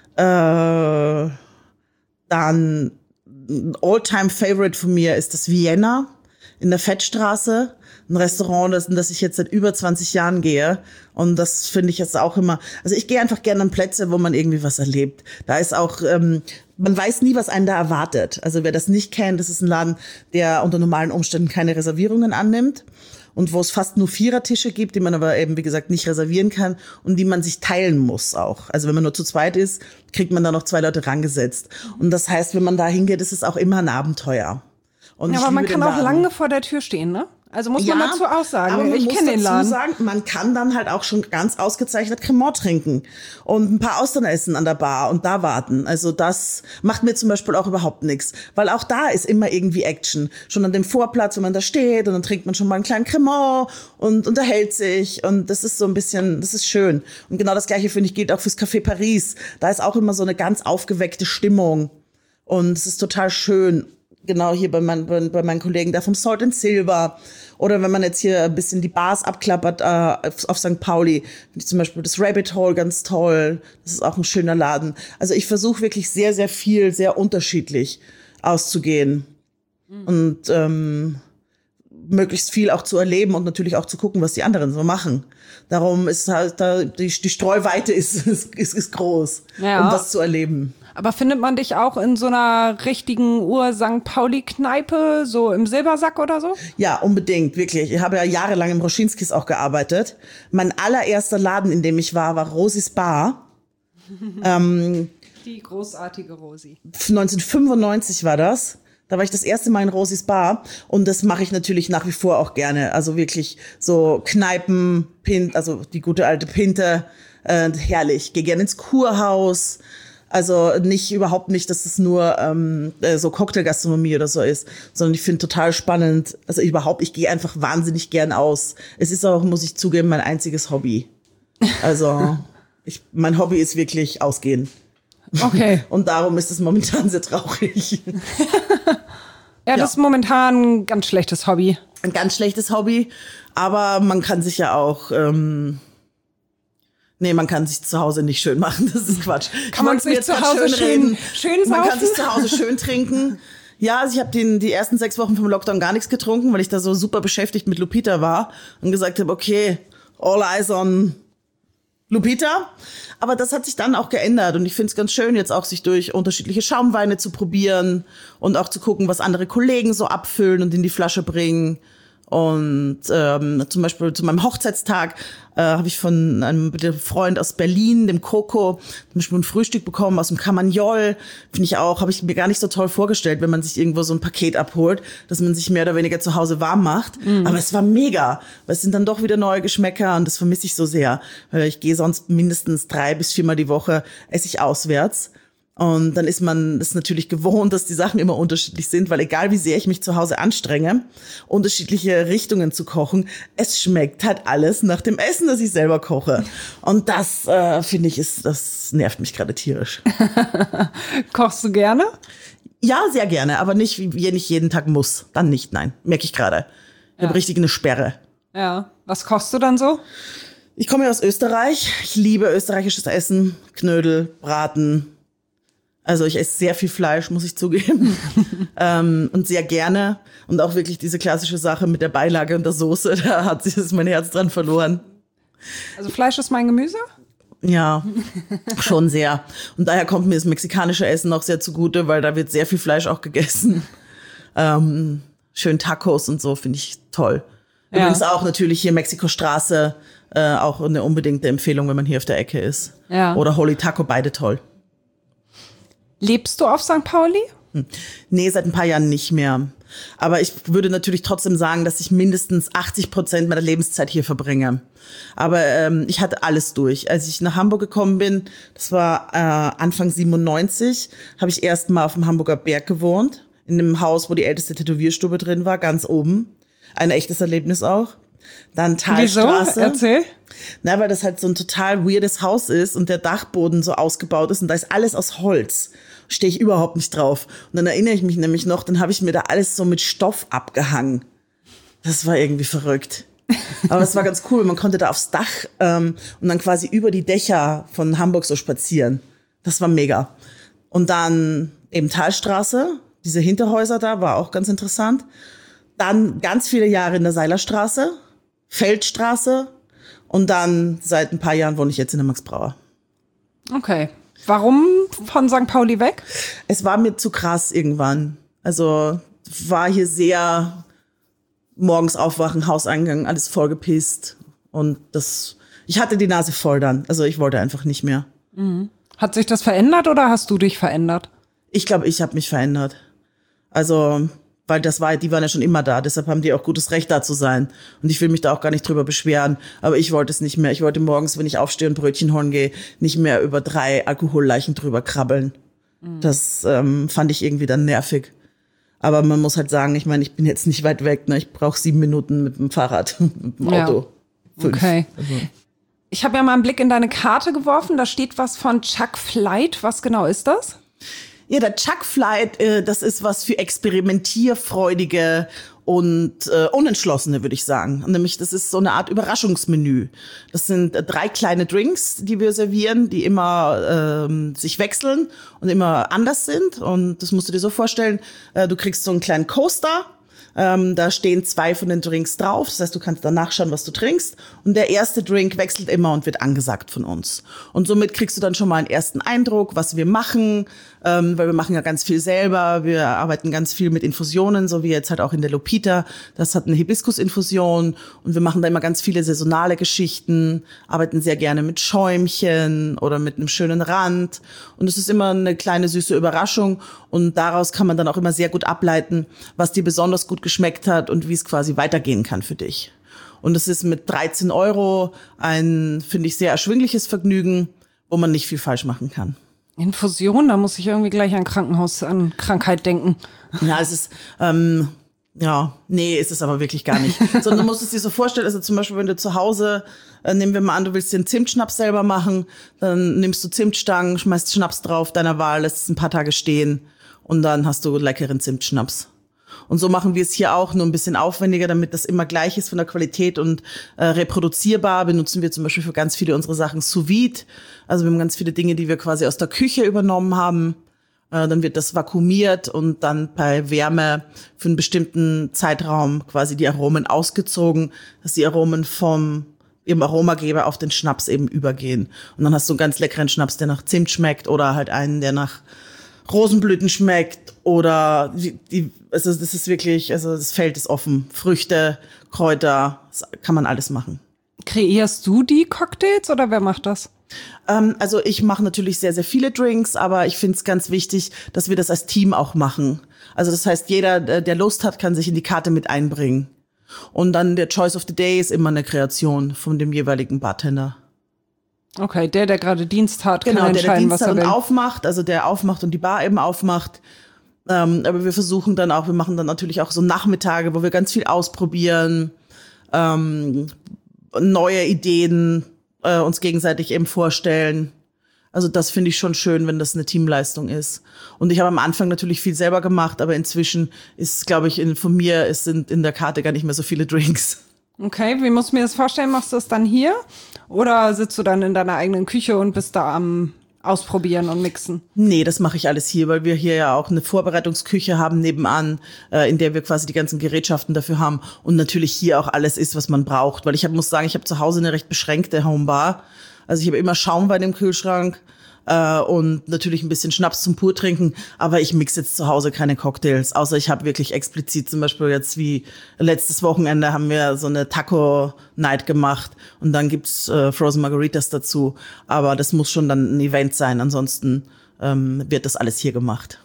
Äh, dann ein All-Time-Favorite von mir ist das Vienna in der Fettstraße. Ein Restaurant, das, in das ich jetzt seit über zwanzig Jahren gehe. Und das finde ich jetzt auch immer, also ich gehe einfach gerne an Plätze, wo man irgendwie was erlebt. Da ist auch, ähm, man weiß nie, was einen da erwartet. Also wer das nicht kennt, das ist ein Laden, der unter normalen Umständen keine Reservierungen annimmt. Und wo es fast nur Vierertische gibt, die man aber eben, wie gesagt, nicht reservieren kann und die man sich teilen muss auch. Also wenn man nur zu zweit ist, kriegt man da noch zwei Leute rangesetzt. Und das heißt, wenn man da hingeht, ist es auch immer ein Abenteuer. Und ja, aber man kann auch lange vor der Tür stehen, ne? Also muss man dazu auch sagen, ich kenne den Laden. Sagen, man kann dann halt auch schon ganz ausgezeichnet Cremant trinken und ein paar Austern essen an der Bar und da warten. Also das macht mir zum Beispiel auch überhaupt nichts, weil auch da ist immer irgendwie Action. Schon an dem Vorplatz, wenn man da steht und dann trinkt man schon mal einen kleinen Cremant und unterhält sich und das ist so ein bisschen, das ist schön. Und genau das Gleiche, finde ich, gilt auch fürs Café Paris. Da ist auch immer so eine ganz aufgeweckte Stimmung und es ist total schön. Genau hier bei, mein, bei, bei meinen Kollegen da vom Salt and Silver. Oder wenn man jetzt hier ein bisschen die Bars abklappert äh, auf, auf Sankt Pauli, finde ich zum Beispiel das Rabbit Hole ganz toll. Das ist auch ein schöner Laden. Also ich versuche wirklich sehr, sehr viel, sehr unterschiedlich auszugehen. Mhm. Und ähm, möglichst viel auch zu erleben und natürlich auch zu gucken, was die anderen so machen. Darum ist halt da die, die Streuweite ist, ist, ist groß, ja. Um was zu erleben. Aber findet man dich auch in so einer richtigen Ur-Sankt Pauli-Kneipe, so im Silbersack oder so? Ja, unbedingt, wirklich. Ich habe ja jahrelang im Roschinskis auch gearbeitet. Mein allererster Laden, in dem ich war, war Rosis Bar. ähm, Die großartige Rosi. neunzehnhundertfünfundneunzig war das. Da war ich das erste Mal in Rosis Bar und das mache ich natürlich nach wie vor auch gerne. Also wirklich so Kneipen, Pint, also die gute alte Pinte, äh, herrlich. Gehe gerne ins Kurhaus. Also nicht, überhaupt nicht, dass es nur ähm, so Cocktailgastronomie oder so ist, sondern ich finde total spannend, also überhaupt, ich gehe einfach wahnsinnig gern aus. Es ist auch, muss ich zugeben, mein einziges Hobby. Also ich, mein Hobby ist wirklich ausgehen. Okay. Und darum ist es momentan sehr traurig. Ja, das ja. ist momentan ein ganz schlechtes Hobby. Ein ganz schlechtes Hobby, aber man kann sich ja auch... Ähm, Nee, man kann sich zu Hause nicht schön machen, das ist Quatsch. Kann man sich zu Hause schön, schön Man kann sich zu Hause schön trinken. Ja, also ich habe den die ersten sechs Wochen vom Lockdown gar nichts getrunken, weil ich da so super beschäftigt mit Lupita war und gesagt habe, okay, all eyes on Lupita. Aber das hat sich dann auch geändert und ich finde es ganz schön, jetzt auch sich durch unterschiedliche Schaumweine zu probieren und auch zu gucken, was andere Kollegen so abfüllen und in die Flasche bringen. Und ähm, zum Beispiel zu meinem Hochzeitstag äh, habe ich von einem Freund aus Berlin, dem Coco, zum Beispiel ein Frühstück bekommen aus dem Carmagnol. Finde ich auch, habe ich mir gar nicht so toll vorgestellt, wenn man sich irgendwo so ein Paket abholt, dass man sich mehr oder weniger zu Hause warm macht. Mhm. Aber es war mega, weil es sind dann doch wieder neue Geschmäcker und das vermisse ich so sehr. Weil ich gehe sonst mindestens drei bis viermal die Woche, esse ich auswärts. Und dann ist man es natürlich gewohnt, dass die Sachen immer unterschiedlich sind, weil egal wie sehr ich mich zu Hause anstrenge, unterschiedliche Richtungen zu kochen, es schmeckt halt alles nach dem Essen, das ich selber koche. Und das, äh, finde ich, ist, das nervt mich gerade tierisch. Kochst du gerne? Ja, sehr gerne, aber nicht, wie nicht jeden Tag muss. Dann nicht, nein. Merke ich gerade. Ich ja. habe richtig eine Sperre. Ja. Was kochst du dann so? Ich komme ja aus Österreich. Ich liebe österreichisches Essen. Knödel, Braten. Also ich esse sehr viel Fleisch, muss ich zugeben. ähm, und sehr gerne. Und auch wirklich diese klassische Sache mit der Beilage und der Soße, da hat sich das mein Herz dran verloren. Also Fleisch ist mein Gemüse? Ja, schon sehr. Und daher kommt mir das mexikanische Essen auch sehr zugute, weil da wird sehr viel Fleisch auch gegessen. Ähm, schön Tacos und so, finde ich toll. Ja. Übrigens auch natürlich hier Mexikostraße, äh, auch eine unbedingte Empfehlung, wenn man hier auf der Ecke ist. Ja. Oder Holy Taco, beide toll. Lebst du auf Sankt Pauli? Hm. Nee, seit ein paar Jahren nicht mehr. Aber ich würde natürlich trotzdem sagen, dass ich mindestens achtzig Prozent meiner Lebenszeit hier verbringe. Aber ähm, ich hatte alles durch. Als ich nach Hamburg gekommen bin, das war äh, Anfang siebenundneunzig, habe ich erst mal auf dem Hamburger Berg gewohnt. In einem Haus, wo die älteste Tätowierstube drin war, ganz oben. Ein echtes Erlebnis auch. Dann Talstraße. Wieso? Erzähl. Na, weil das halt so ein total weirdes Haus ist und der Dachboden so ausgebaut ist und da ist alles aus Holz. Stehe ich überhaupt nicht drauf. Und dann erinnere ich mich nämlich noch, dann habe ich mir da alles so mit Stoff abgehangen. Das war irgendwie verrückt. Aber es war ganz cool, man konnte da aufs Dach ähm, und dann quasi über die Dächer von Hamburg so spazieren. Das war mega. Und dann eben Thalstraße, diese Hinterhäuser da, war auch ganz interessant. Dann ganz viele Jahre in der Seilerstraße, Feldstraße und dann seit ein paar Jahren wohne ich jetzt in der Max-Brauer. Okay. Warum von Sankt Pauli weg? Es war mir zu krass irgendwann. Also war hier sehr morgens aufwachen, Hauseingang, alles vollgepisst. Und das, ich hatte die Nase voll dann. Also ich wollte einfach nicht mehr. Mhm. Hat sich das verändert oder hast du dich verändert? Ich glaube, ich habe mich verändert. Also, weil das war, die waren ja schon immer da. Deshalb haben die auch gutes Recht, da zu sein. Und ich will mich da auch gar nicht drüber beschweren. Aber ich wollte es nicht mehr. Ich wollte morgens, wenn ich aufstehe und Brötchen holen gehe, nicht mehr über drei Alkoholleichen drüber krabbeln. Mhm. Das ähm, fand ich irgendwie dann nervig. Aber man muss halt sagen, ich meine, ich bin jetzt nicht weit weg. Ne? Ich brauche sieben Minuten mit dem Fahrrad, mit dem Auto. Ja. Okay. Also. Ich habe ja mal einen Blick in deine Karte geworfen. Da steht was von Chuck Flight. Was genau ist das? Ja, der Chuck Flight, äh, das ist was für Experimentierfreudige und äh, Unentschlossene, würde ich sagen. Nämlich, das ist so eine Art Überraschungsmenü. Das sind äh, drei kleine Drinks, die wir servieren, die immer ähm, sich wechseln und immer anders sind. Und das musst du dir so vorstellen, äh, du kriegst so einen kleinen Coaster. Ähm, da stehen zwei von den Drinks drauf. Das heißt, du kannst dann nachschauen, was du trinkst. Und der erste Drink wechselt immer und wird angesagt von uns. Und somit kriegst du dann schon mal einen ersten Eindruck, was wir machen. Ähm, weil wir machen ja ganz viel selber. Wir arbeiten ganz viel mit Infusionen, so wie jetzt halt auch in der Lupita. Das hat eine Hibiskusinfusion. Und wir machen da immer ganz viele saisonale Geschichten. Arbeiten sehr gerne mit Schäumchen oder mit einem schönen Rand. Und es ist immer eine kleine süße Überraschung. Und daraus kann man dann auch immer sehr gut ableiten, was dir besonders gut geschmeckt hat und wie es quasi weitergehen kann für dich. Und es ist mit dreizehn Euro ein, finde ich, sehr erschwingliches Vergnügen, wo man nicht viel falsch machen kann. Infusion, da muss ich irgendwie gleich an Krankenhaus, an Krankheit denken. Ja, es ist, ähm, ja, nee, ist es aber wirklich gar nicht. Sondern du musst es dir so vorstellen, also zum Beispiel, wenn du zu Hause, äh, nehmen wir mal an, du willst dir einen Zimtschnaps selber machen, dann nimmst du Zimtstangen, schmeißt Schnaps drauf deiner Wahl, lässt es ein paar Tage stehen und dann hast du leckeren Zimtschnaps. Und so machen wir es hier auch, nur ein bisschen aufwendiger, damit das immer gleich ist von der Qualität und äh, reproduzierbar. Benutzen wir zum Beispiel für ganz viele unserer Sachen Sous Vide. Also wir haben ganz viele Dinge, die wir quasi aus der Küche übernommen haben. Äh, dann wird das vakuumiert und dann bei Wärme für einen bestimmten Zeitraum quasi die Aromen ausgezogen, dass die Aromen vom ihrem Aromageber auf den Schnaps eben übergehen. Und dann hast du einen ganz leckeren Schnaps, der nach Zimt schmeckt oder halt einen, der nach Rosenblüten schmeckt oder die, die, also das ist wirklich, also das Feld ist offen. Früchte, Kräuter, das kann man alles machen. Kreierst du die Cocktails oder wer macht das? Ähm, also ich mache natürlich sehr, sehr viele Drinks, aber ich finde es ganz wichtig, dass wir das als Team auch machen. Also das heißt, jeder, der Lust hat, kann sich in die Karte mit einbringen. Und dann der Choice of the Day ist immer eine Kreation von dem jeweiligen Bartender. Okay, der, der gerade Dienst hat, genau, kann der, der entscheiden, Dienst was er hat will. und aufmacht, also der aufmacht und die Bar eben aufmacht. Ähm, aber wir versuchen dann auch, wir machen dann natürlich auch so Nachmittage, wo wir ganz viel ausprobieren, ähm, neue Ideen äh, uns gegenseitig eben vorstellen. Also das finde ich schon schön, wenn das eine Teamleistung ist. Und ich habe am Anfang natürlich viel selber gemacht, aber inzwischen ist, glaube ich, in, von mir ist in, in der Karte gar nicht mehr so viele Drinks. Okay, wie muss ich mir das vorstellen? Machst du das dann hier? Oder sitzt du dann in deiner eigenen Küche und bist da am Ausprobieren und Mixen? Nee, das mache ich alles hier, weil wir hier ja auch eine Vorbereitungsküche haben nebenan, äh, in der wir quasi die ganzen Gerätschaften dafür haben und natürlich hier auch alles ist, was man braucht. Weil ich hab, muss sagen, ich habe zu Hause eine recht beschränkte Homebar. Also ich habe immer Schaumwein im Kühlschrank äh, und natürlich ein bisschen Schnaps zum Purtrinken, aber ich mixe jetzt zu Hause keine Cocktails, außer ich habe wirklich explizit zum Beispiel jetzt wie letztes Wochenende haben wir so eine Taco-Night gemacht und dann gibt's äh, Frozen Margaritas dazu, aber das muss schon dann ein Event sein, ansonsten ähm, wird das alles hier gemacht.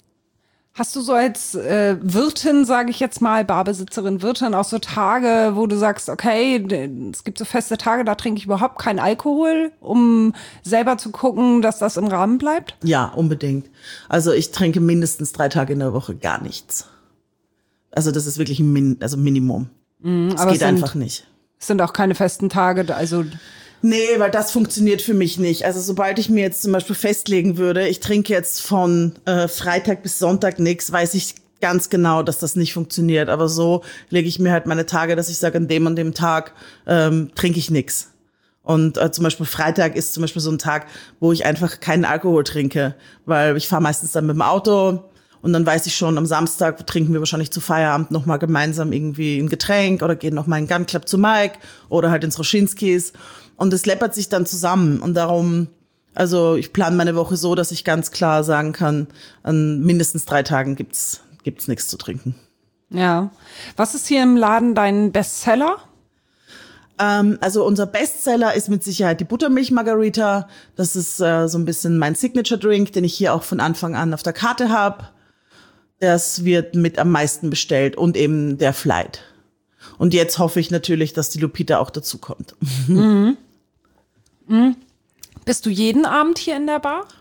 Hast du so als äh, Wirtin, sage ich jetzt mal, Barbesitzerin, Wirtin, auch so Tage, wo du sagst, okay, es gibt so feste Tage, da trinke ich überhaupt keinen Alkohol, um selber zu gucken, dass das im Rahmen bleibt? Ja, unbedingt. Also ich trinke mindestens drei Tage in der Woche gar nichts. Also das ist wirklich ein Min- also Minimum. Mhm, das aber geht es sind, einfach nicht. Es sind auch keine festen Tage, also... Nee, weil das funktioniert für mich nicht. Also sobald ich mir jetzt zum Beispiel festlegen würde, ich trinke jetzt von äh, Freitag bis Sonntag nichts, weiß ich ganz genau, dass das nicht funktioniert. Aber so lege ich mir halt meine Tage, dass ich sage, an dem und dem Tag ähm, trinke ich nix. Und äh, zum Beispiel Freitag ist zum Beispiel so ein Tag, wo ich einfach keinen Alkohol trinke, weil ich fahre meistens dann mit dem Auto und dann weiß ich schon, am Samstag trinken wir wahrscheinlich zu Feierabend nochmal gemeinsam irgendwie ein Getränk oder gehen nochmal in Gun Club zu Mike oder halt ins Roschinskis und es läppert sich dann zusammen und darum, also ich plane meine Woche so, dass ich ganz klar sagen kann, an mindestens drei Tagen gibt's gibt's nichts zu trinken. Ja. Was ist hier im Laden dein Bestseller? Ähm, also unser Bestseller ist mit Sicherheit die Buttermilch-Margarita. Das ist äh, so ein bisschen mein Signature-Drink, den ich hier auch von Anfang an auf der Karte habe. Das wird mit am meisten bestellt und eben der Flight. Und jetzt hoffe ich natürlich, dass die Lupita auch dazu kommt. Mhm. Mhm. Bist du jeden Abend hier in der Bar?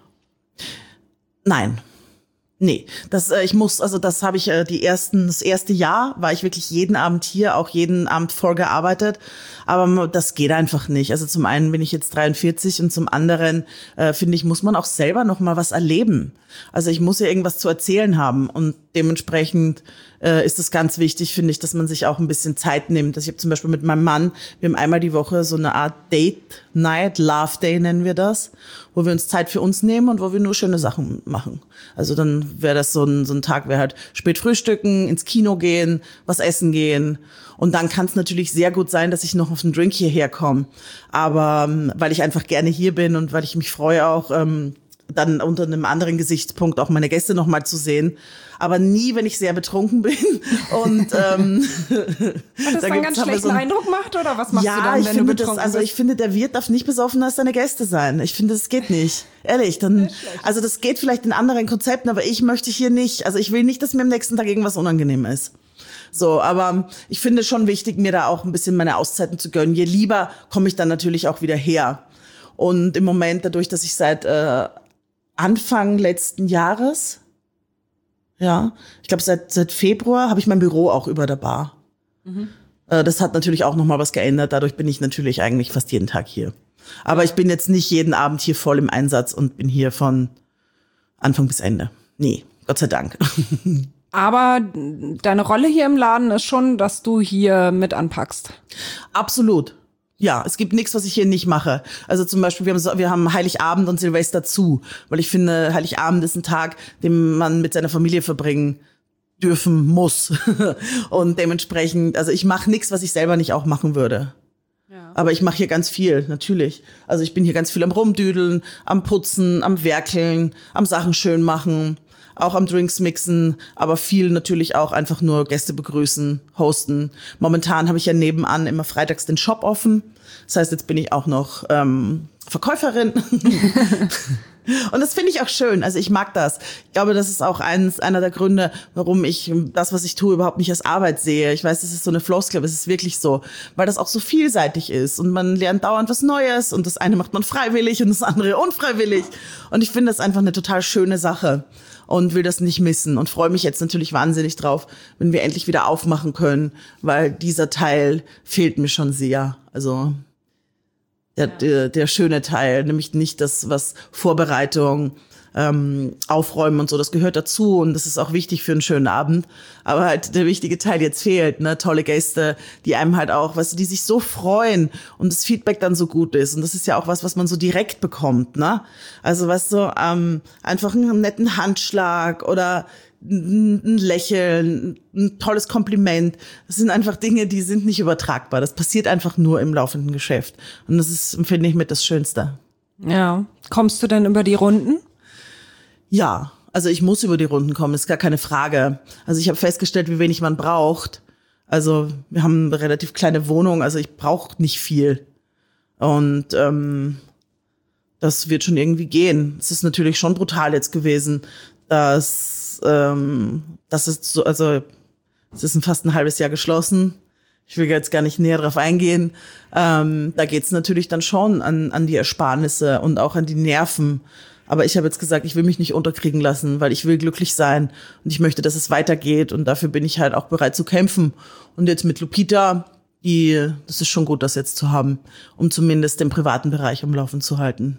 Nein. Nee, das äh, ich muss, also das habe ich äh, die ersten das erste Jahr war ich wirklich jeden Abend hier, auch jeden Abend vorgearbeitet, aber das geht einfach nicht. Also zum einen bin ich jetzt dreiundvierzig und zum anderen äh, finde ich, muss man auch selber noch mal was erleben. Also ich muss ja irgendwas zu erzählen haben und dementsprechend äh, ist es ganz wichtig, finde ich, dass man sich auch ein bisschen Zeit nimmt. Also ich habe zum Beispiel mit meinem Mann, wir haben einmal die Woche so eine Art Date Night, Love Day nennen wir das, wo wir uns Zeit für uns nehmen und wo wir nur schöne Sachen machen. Also dann wäre das so ein, so ein Tag, wäre halt spät frühstücken, ins Kino gehen, was essen gehen. Und dann kann es natürlich sehr gut sein, dass ich noch auf einen Drink hierher komme. Aber ähm, weil ich einfach gerne hier bin und weil ich mich freue auch, ähm, dann unter einem anderen Gesichtspunkt auch meine Gäste noch mal zu sehen. Aber nie, wenn ich sehr betrunken bin. Und ähm, Hat das da dann ganz schlechten so ein, Eindruck macht oder was machst ja, du dann, wenn ich du finde betrunken das, also bist? ich finde, der Wirt darf nicht besoffener als seine Gäste sein. Ich finde, das geht nicht. Ehrlich, dann, also das geht vielleicht in anderen Konzepten, aber ich möchte hier nicht. Also ich will nicht, dass mir am nächsten Tag irgendwas unangenehm ist. So, aber ich finde schon wichtig, mir da auch ein bisschen meine Auszeiten zu gönnen. Je lieber komme ich dann natürlich auch wieder her. Und im Moment, dadurch, dass ich seit äh, Anfang letzten Jahres, ja, ich glaube seit seit Februar habe ich mein Büro auch über der Bar. Mhm. Äh, das hat natürlich auch noch mal was geändert. Dadurch bin ich natürlich eigentlich fast jeden Tag hier. Aber ich bin jetzt nicht jeden Abend hier voll im Einsatz und bin hier von Anfang bis Ende. Nee, Gott sei Dank. Aber deine Rolle hier im Laden ist schon, dass du hier mit anpackst. Absolut. Ja, es gibt nichts, was ich hier nicht mache. Also zum Beispiel, wir haben, so, wir haben Heiligabend und Silvester zu, weil ich finde, Heiligabend ist ein Tag, den man mit seiner Familie verbringen dürfen muss. Und dementsprechend, also ich mache nichts, was ich selber nicht auch machen würde. Ja. Aber ich mache hier ganz viel, natürlich. Also ich bin hier ganz viel am Rumdüdeln, am Putzen, am Werkeln, am Sachen schön machen, auch am Drinks mixen, aber viel natürlich auch einfach nur Gäste begrüßen, hosten. Momentan habe ich ja nebenan immer freitags den Shop offen. Das heißt, jetzt bin ich auch noch ähm, Verkäuferin. Und das finde ich auch schön. Also ich mag das. Ich glaube, das ist auch eins, einer der Gründe, warum ich das, was ich tue, überhaupt nicht als Arbeit sehe. Ich weiß, das ist so eine Floskel, aber es ist wirklich so, weil das auch so vielseitig ist und man lernt dauernd was Neues und das eine macht man freiwillig und das andere unfreiwillig. Und ich finde das einfach eine total schöne Sache und will das nicht missen und freue mich jetzt natürlich wahnsinnig drauf, wenn wir endlich wieder aufmachen können, weil dieser Teil fehlt mir schon sehr. Also Der, der, der schöne Teil, nämlich nicht das, was Vorbereitung, ähm, Aufräumen und so, das gehört dazu und das ist auch wichtig für einen schönen Abend. Aber halt der wichtige Teil jetzt fehlt, ne, tolle Gäste, die einem halt auch, weißt du, die sich so freuen und das Feedback dann so gut ist und das ist ja auch was, was man so direkt bekommt, ne? Also weißt du, ähm, einfach einen netten Handschlag oder ein Lächeln, ein tolles Kompliment. Das sind einfach Dinge, die sind nicht übertragbar. Das passiert einfach nur im laufenden Geschäft. Und das ist, finde ich, mit das Schönste. Ja. Kommst du denn über die Runden? Ja, also ich muss über die Runden kommen, ist gar keine Frage. Also ich habe festgestellt, wie wenig man braucht. Also wir haben eine relativ kleine Wohnung, also ich brauche nicht viel. Und ähm, das wird schon irgendwie gehen. Es ist natürlich schon brutal jetzt gewesen, dass Ähm, das ist so, also es ist fast ein halbes Jahr geschlossen. Ich will jetzt gar nicht näher drauf eingehen. Ähm, da geht's natürlich dann schon an, an die Ersparnisse und auch an die Nerven. Aber ich habe jetzt gesagt, ich will mich nicht unterkriegen lassen, weil ich will glücklich sein und ich möchte, dass es weitergeht und dafür bin ich halt auch bereit zu kämpfen. Und jetzt mit Lupita, die, das ist schon gut, das jetzt zu haben, um zumindest den privaten Bereich am Laufen zu halten.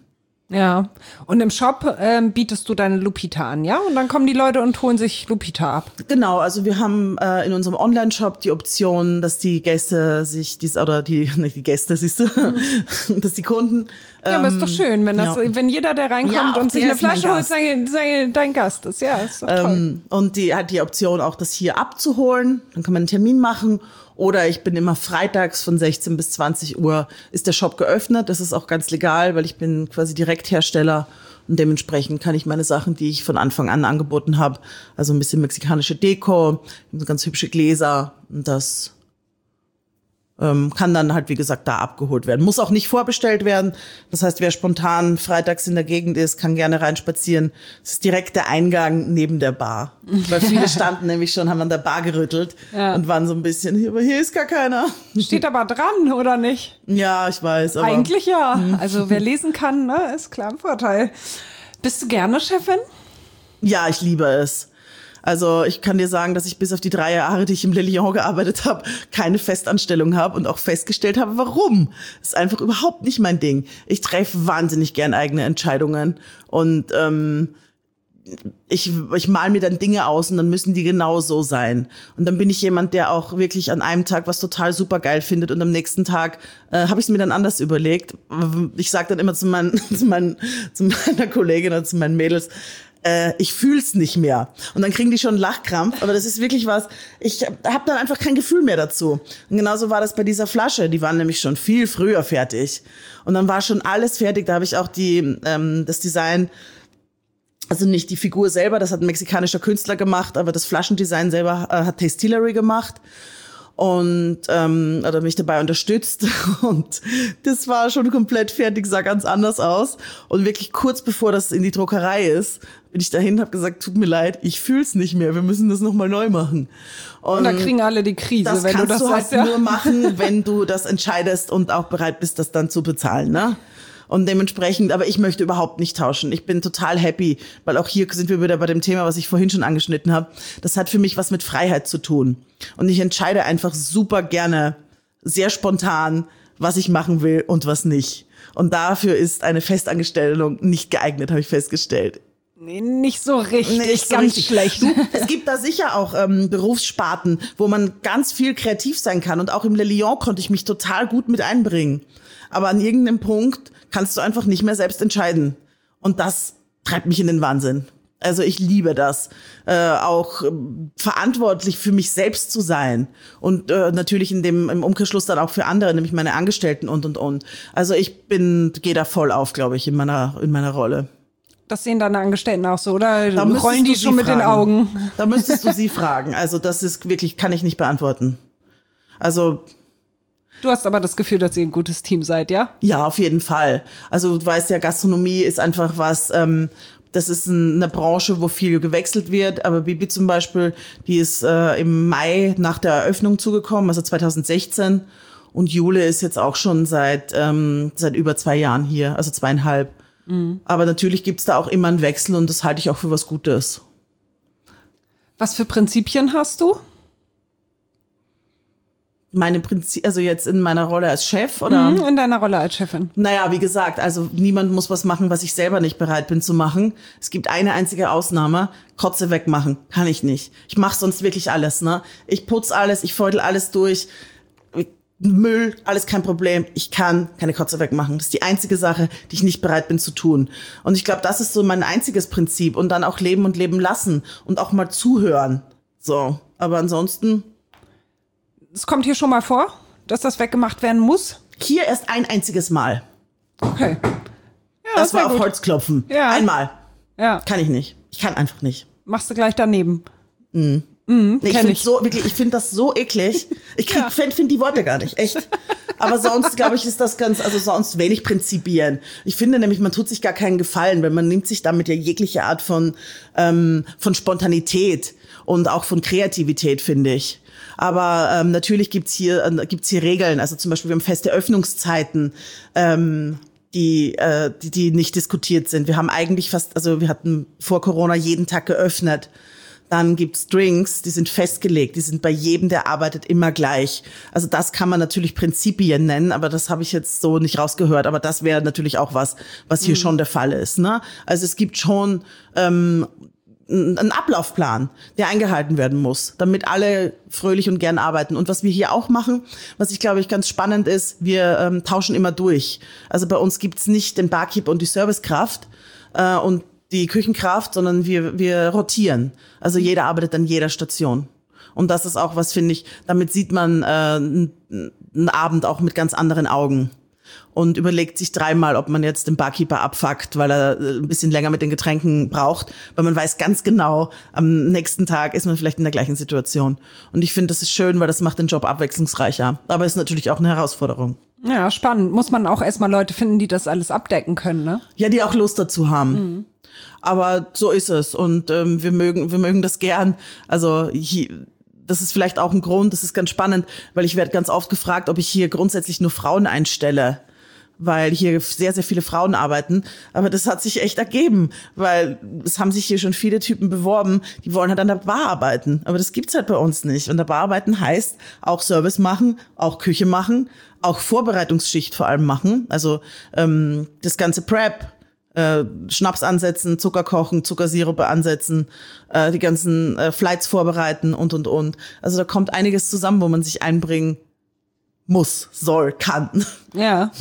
Ja, und im Shop ähm, bietest du deine Lupita an, ja? Und dann kommen die Leute und holen sich Lupita ab. Genau, also wir haben äh, in unserem Online-Shop die Option, dass die Gäste sich dies oder die nicht die Gäste, siehst du, dass die Kunden Ja, aber ist doch schön, wenn das, ja. wenn jeder, der reinkommt Ja, auch und sich der eine ist mein Flasche holt, Gast. sein, sein, dein Gast ist. Ja, ist doch toll. Ähm, und die hat die Option auch, das hier abzuholen. Dann kann man einen Termin machen. Oder ich bin immer freitags von sechzehn bis zwanzig Uhr ist der Shop geöffnet. Das ist auch ganz legal, weil ich bin quasi Direkthersteller. Und dementsprechend kann ich meine Sachen, die ich von Anfang an angeboten habe, also ein bisschen mexikanische Deko, so ganz hübsche Gläser, und das ähm, kann dann halt, wie gesagt, da abgeholt werden. Muss auch nicht vorbestellt werden. Das heißt, wer spontan freitags in der Gegend ist, kann gerne reinspazieren. Es ist direkt der Eingang neben der Bar. Weil viele standen nämlich schon, haben an der Bar gerüttelt Ja. und waren so ein bisschen, aber hier ist gar keiner. Steht aber dran, oder nicht? Ja, ich weiß, aber Eigentlich ja. Also wer lesen kann, ne, ist klar ein Vorteil. Bist du gerne Chefin? ja, ich liebe es. Also ich kann dir sagen, dass ich bis auf die drei Jahre, die ich im Le Lion gearbeitet habe, keine Festanstellung habe und auch festgestellt habe, warum. Das ist einfach überhaupt nicht mein Ding. Ich treffe wahnsinnig gern eigene Entscheidungen und ähm, ich, ich mal mir dann Dinge aus und dann müssen die genau so sein. Und dann bin ich jemand, der auch wirklich an einem Tag was total super geil findet und am nächsten Tag äh, habe ich es mir dann anders überlegt. Ich sage dann immer zu, meinen, zu, meinen, zu meiner Kollegin oder zu meinen Mädels, äh, ich fühl's nicht mehr. Und dann kriegen die schon einen Lachkrampf, aber das ist wirklich was, ich habe dann einfach kein Gefühl mehr dazu. Und genauso war das bei dieser Flasche, die waren nämlich schon viel früher fertig. Und dann war schon alles fertig, da habe ich auch die ähm, das Design, also nicht die Figur selber, das hat ein mexikanischer Künstler gemacht, aber das Flaschendesign selber äh, hat Tastillery gemacht und ähm, oder mich dabei unterstützt und das war schon komplett fertig, sah ganz anders aus und wirklich kurz bevor das in die Druckerei ist, bin ich dahin, habe gesagt, tut mir leid, ich fühl's nicht mehr, wir müssen das nochmal neu machen. Und, Und da kriegen alle die Krise, das wenn du kannst das du sagst. halt Ja. nur machen, wenn du das entscheidest und auch bereit bist, das dann zu bezahlen, ne? Und dementsprechend, aber ich möchte überhaupt nicht tauschen. Ich bin total happy, weil auch hier sind wir wieder bei dem Thema, was ich vorhin schon angeschnitten habe. Das hat für mich was mit Freiheit zu tun. Und ich entscheide einfach super gerne, sehr spontan, was ich machen will und was nicht. Und dafür ist eine Festangestellung nicht geeignet, habe ich festgestellt. Nee, nicht so richtig, Nicht so ganz richtig. schlecht. Du, es gibt da sicher auch ähm, Berufssparten, wo man ganz viel kreativ sein kann. Und auch im Le Lion konnte ich mich total gut mit einbringen. Aber an irgendeinem Punkt kannst du einfach nicht mehr selbst entscheiden. Und das treibt mich in den Wahnsinn. Also ich liebe das, äh, auch äh, verantwortlich für mich selbst zu sein. Und äh, natürlich in dem im Umkehrschluss dann auch für andere, nämlich meine Angestellten und, und, und. Also ich bin, gehe da voll auf, glaube ich, in meiner, in meiner Rolle. Das sehen deine Angestellten auch so, oder Da müsstest rollen die du sie schon mit den fragen. Augen? Da müsstest du sie fragen. Also das ist wirklich, kann ich nicht beantworten. Also Du hast aber das Gefühl, dass ihr ein gutes Team seid, ja? ja, auf jeden Fall. Also du weißt ja, Gastronomie ist einfach was, ähm, das ist ein, eine Branche, wo viel gewechselt wird. Aber Bibi zum Beispiel, die ist äh, im Mai nach der Eröffnung zugekommen, also zwanzig sechzehn. Und Jule ist jetzt auch schon seit ähm, seit über zwei Jahren hier, also zweieinhalb. Mhm. Aber natürlich gibt's da auch immer einen Wechsel und das halte ich auch für was Gutes. Was für Prinzipien hast du? Meine Prinzip, also jetzt in meiner Rolle als Chef oder? Mhm, in deiner Rolle als Chefin. Naja, wie gesagt, also niemand muss was machen, was ich selber nicht bereit bin zu machen. Es gibt eine einzige Ausnahme, Kotze wegmachen, kann ich nicht. Ich mache sonst wirklich alles, ne? Ich putz alles, ich feudel alles durch, Müll, alles kein Problem. Ich kann keine Kotze wegmachen. Das ist die einzige Sache, die ich nicht bereit bin zu tun. Und ich glaube, das ist so mein einziges Prinzip. Und dann auch leben und leben lassen und auch mal zuhören. So, aber ansonsten... Es kommt hier schon mal vor, dass das weggemacht werden muss? Hier erst ein einziges Mal. Okay. Ja, Das war sehr auf gut. Holz klopfen. Ja. Einmal. Ja, Kann ich nicht. Ich kann einfach nicht. machst du gleich daneben. Nee, ich kenn finde ich. so wirklich, ich finde das so eklig. Ich ja. finde find die Worte gar nicht, echt. Aber sonst glaube ich, ist das ganz, also sonst wenig Prinzipien. Ich finde nämlich, man tut sich gar keinen Gefallen, weil man nimmt sich damit ja jegliche Art von ähm, von Spontanität und auch von Kreativität, finde ich. Aber ähm, natürlich gibt's hier äh, gibt's hier Regeln. Also zum Beispiel wir haben feste Öffnungszeiten, ähm, die, äh, die die nicht diskutiert sind. Wir haben eigentlich fast, also wir hatten vor Corona jeden Tag geöffnet. Dann gibt's Drinks, die sind festgelegt, die sind bei jedem, der arbeitet, immer gleich. Also das kann man natürlich Prinzipien nennen, aber das habe ich jetzt so nicht rausgehört. Aber das wäre natürlich auch was, was hier mhm. schon der Fall ist. Ne? Also es gibt schon ähm, einen Ablaufplan, der eingehalten werden muss, damit alle fröhlich und gern arbeiten. Und was wir hier auch machen, was ich glaube ich ganz spannend ist, wir ähm, tauschen immer durch. Also bei uns gibt's nicht den Barkeep und die Servicekraft äh, und die Küchenkraft, sondern wir wir rotieren. Also jeder arbeitet an jeder Station. Und das ist auch was, finde ich, damit sieht man äh, einen Abend auch mit ganz anderen Augen und überlegt sich dreimal, ob man jetzt den Barkeeper abfuckt, weil er ein bisschen länger mit den Getränken braucht, weil man weiß ganz genau, am nächsten Tag ist man vielleicht in der gleichen Situation. Und ich finde, das ist schön, weil das macht den Job abwechslungsreicher. Aber es ist natürlich auch eine Herausforderung. Ja, spannend. Muss man auch erstmal Leute finden, die das alles abdecken können, ne? Ja, die auch Lust dazu haben. Mhm. Aber so ist es und ähm, wir mögen wir mögen das gern. Also hier, das ist vielleicht auch ein Grund, das ist ganz spannend, weil ich werde ganz oft gefragt, ob ich hier grundsätzlich nur Frauen einstelle, weil hier sehr, sehr viele Frauen arbeiten. Aber das hat sich echt ergeben, weil es haben sich hier schon viele Typen beworben, die wollen halt an der Bar arbeiten. Aber das gibt's halt bei uns nicht. Und der Bar arbeiten heißt auch Service machen, auch Küche machen, auch Vorbereitungsschicht vor allem machen. Also ähm, das ganze Prep, Äh, Schnaps ansetzen, Zucker kochen, Zuckersirupe ansetzen, äh, die ganzen äh, Flights vorbereiten und, und, und. Also da kommt einiges zusammen, wo man sich einbringen muss, soll, kann. Ja.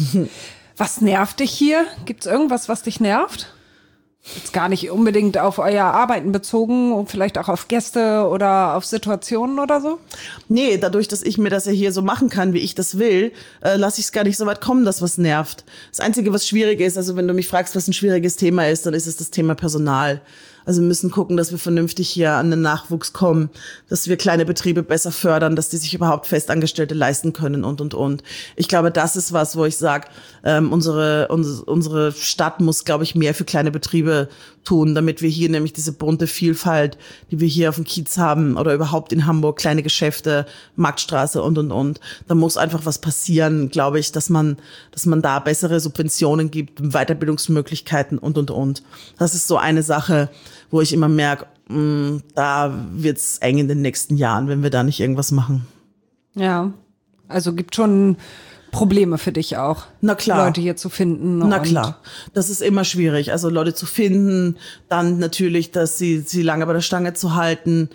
Was nervt dich hier? Gibt's irgendwas, was dich nervt? Jetzt gar nicht unbedingt auf euer Arbeiten bezogen und vielleicht auch auf Gäste oder auf Situationen oder so? Nee, dadurch, dass ich mir das ja hier so machen kann, wie ich das will, äh, lasse ich es gar nicht so weit kommen, dass was nervt. Das Einzige, was schwierig ist, also wenn du mich fragst, was ein schwieriges Thema ist, dann ist es das Thema Personal. Also wir müssen gucken, dass wir vernünftig hier an den Nachwuchs kommen, dass wir kleine Betriebe besser fördern, dass die sich überhaupt Festangestellte leisten können und, und, und. Ich glaube, das ist was, wo ich sage, ähm, unsere, unsere, unsere Stadt muss, glaube ich, mehr für kleine Betriebe tun, damit wir hier nämlich diese bunte Vielfalt, die wir hier auf dem Kiez haben oder überhaupt in Hamburg, kleine Geschäfte, Marktstraße und, und, und. Da muss einfach was passieren, glaube ich, dass man, dass man da bessere Subventionen gibt, Weiterbildungsmöglichkeiten und, und, und. Das ist so eine Sache, wo ich immer merke, mh, da wird's eng in den nächsten Jahren, wenn wir da nicht irgendwas machen. Ja, also gibt schon Probleme für dich auch, Na klar. Leute hier zu finden. Na und klar, das ist immer schwierig. Also Leute zu finden, dann natürlich, dass sie sie lange bei der Stange zu halten.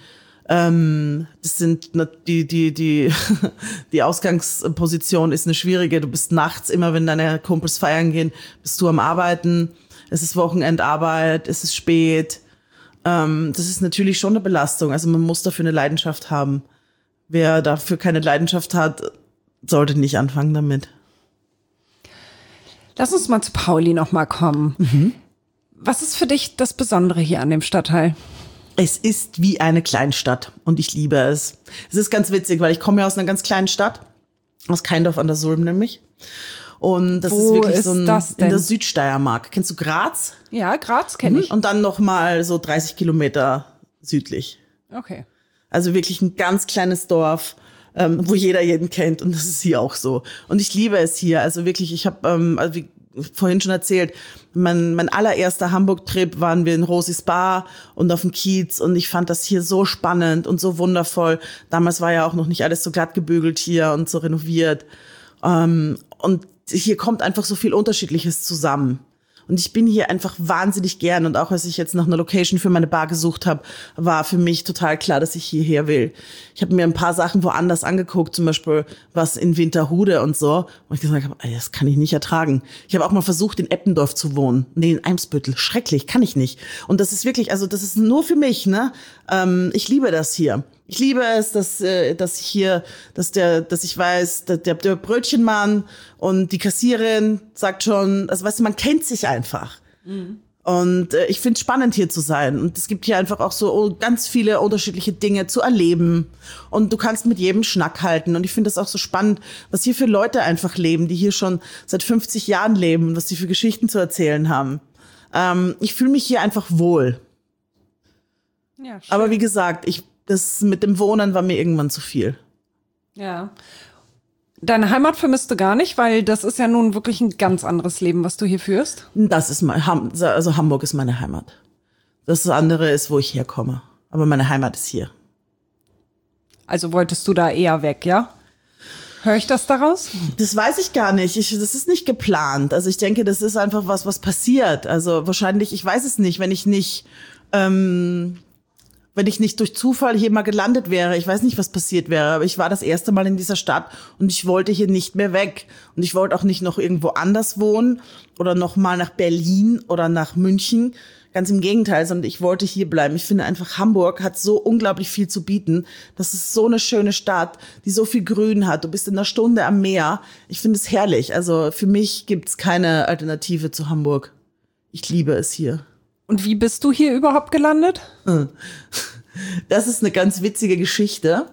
Ähm, das sind die die die die Ausgangsposition ist eine schwierige. Du bist nachts immer, wenn deine Kumpels feiern gehen, bist du am Arbeiten. Es ist Wochenendarbeit, es ist spät. Ähm, das ist natürlich schon eine Belastung. Also man muss dafür eine Leidenschaft haben. Wer dafür keine Leidenschaft hat, sollte nicht anfangen damit. Lass uns mal zu Pauli noch mal kommen. Mhm. Was ist für dich das Besondere hier an dem Stadtteil? Es ist wie eine Kleinstadt und ich liebe es. Es ist ganz witzig, weil ich komme ja aus einer ganz kleinen Stadt, aus Keindorf an der Sulm nämlich. Und das Wo ist wirklich ist so ein, das denn? in der Südsteiermark. Kennst du Graz? Ja, Graz kenne ich. Und dann noch mal so dreißig Kilometer südlich. Okay. Also wirklich ein ganz kleines Dorf, ähm, wo jeder jeden kennt. Und das ist hier auch so. Und ich liebe es hier. Also wirklich, ich habe, ähm, also wie vorhin schon erzählt, mein, mein allererster Hamburg-Trip waren wir in Rosis Bar und auf dem Kiez. Und ich fand das hier so spannend und so wundervoll. Damals war ja auch noch nicht alles so glatt gebügelt hier und so renoviert. Ähm, und hier kommt einfach so viel Unterschiedliches zusammen. Und ich bin hier einfach wahnsinnig gern. Und auch als ich jetzt nach einer Location für meine Bar gesucht habe, war für mich total klar, dass ich hierher will. Ich habe mir ein paar Sachen woanders angeguckt, zum Beispiel was in Winterhude und so. Und ich gesagt habe, das kann ich nicht ertragen. Ich habe auch mal versucht, in Eppendorf zu wohnen. Nee, in Eimsbüttel. Schrecklich, kann ich nicht. Und das ist wirklich, also das ist nur für mich, ne? Ähm, ich liebe das hier. Ich liebe es, dass, äh, dass ich hier, dass der, dass ich weiß, der, der Brötchenmann und die Kassierin sagt schon, also weißt du, man kennt sich einfach. Mhm. Und äh, ich finde es spannend, hier zu sein. Und es gibt hier einfach auch so ganz viele unterschiedliche Dinge zu erleben. Und du kannst mit jedem Schnack halten. Und ich finde es auch so spannend, was hier für Leute einfach leben, die hier schon seit fünfzig Jahren leben und was die für Geschichten zu erzählen haben. Ähm, ich fühle mich hier einfach wohl. Ja, schön. Aber wie gesagt, ich das mit dem Wohnen war mir irgendwann zu viel. Ja. Deine Heimat vermisst du gar nicht, weil das ist ja nun wirklich ein ganz anderes Leben, was du hier führst. Das ist mein, also Hamburg ist meine Heimat. Das andere ist, wo ich herkomme. Aber meine Heimat ist hier. Also wolltest du da eher weg, ja? Höre ich das daraus? Das weiß ich gar nicht. Ich, das ist nicht geplant. Also ich denke, das ist einfach was, was passiert. Also wahrscheinlich, ich weiß es nicht, wenn ich nicht, ähm, wenn ich nicht durch Zufall hier mal gelandet wäre. Ich weiß nicht, was passiert wäre. Aber ich war das erste Mal in dieser Stadt und ich wollte hier nicht mehr weg. Und ich wollte auch nicht noch irgendwo anders wohnen oder noch mal nach Berlin oder nach München. Ganz im Gegenteil, sondern ich wollte hier bleiben. Ich finde einfach, Hamburg hat so unglaublich viel zu bieten. Das ist so eine schöne Stadt, die so viel Grün hat. Du bist in einer Stunde am Meer. Ich finde es herrlich. Also für mich gibt's keine Alternative zu Hamburg. Ich liebe es hier. Und wie bist du hier überhaupt gelandet? Das ist eine ganz witzige Geschichte.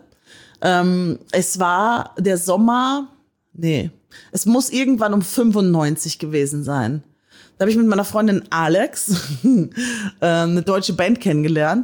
Ähm, es war der Sommer, nee, es muss irgendwann um fünfundneunzig gewesen sein. Da habe ich mit meiner Freundin Alex äh, eine deutsche Band kennengelernt,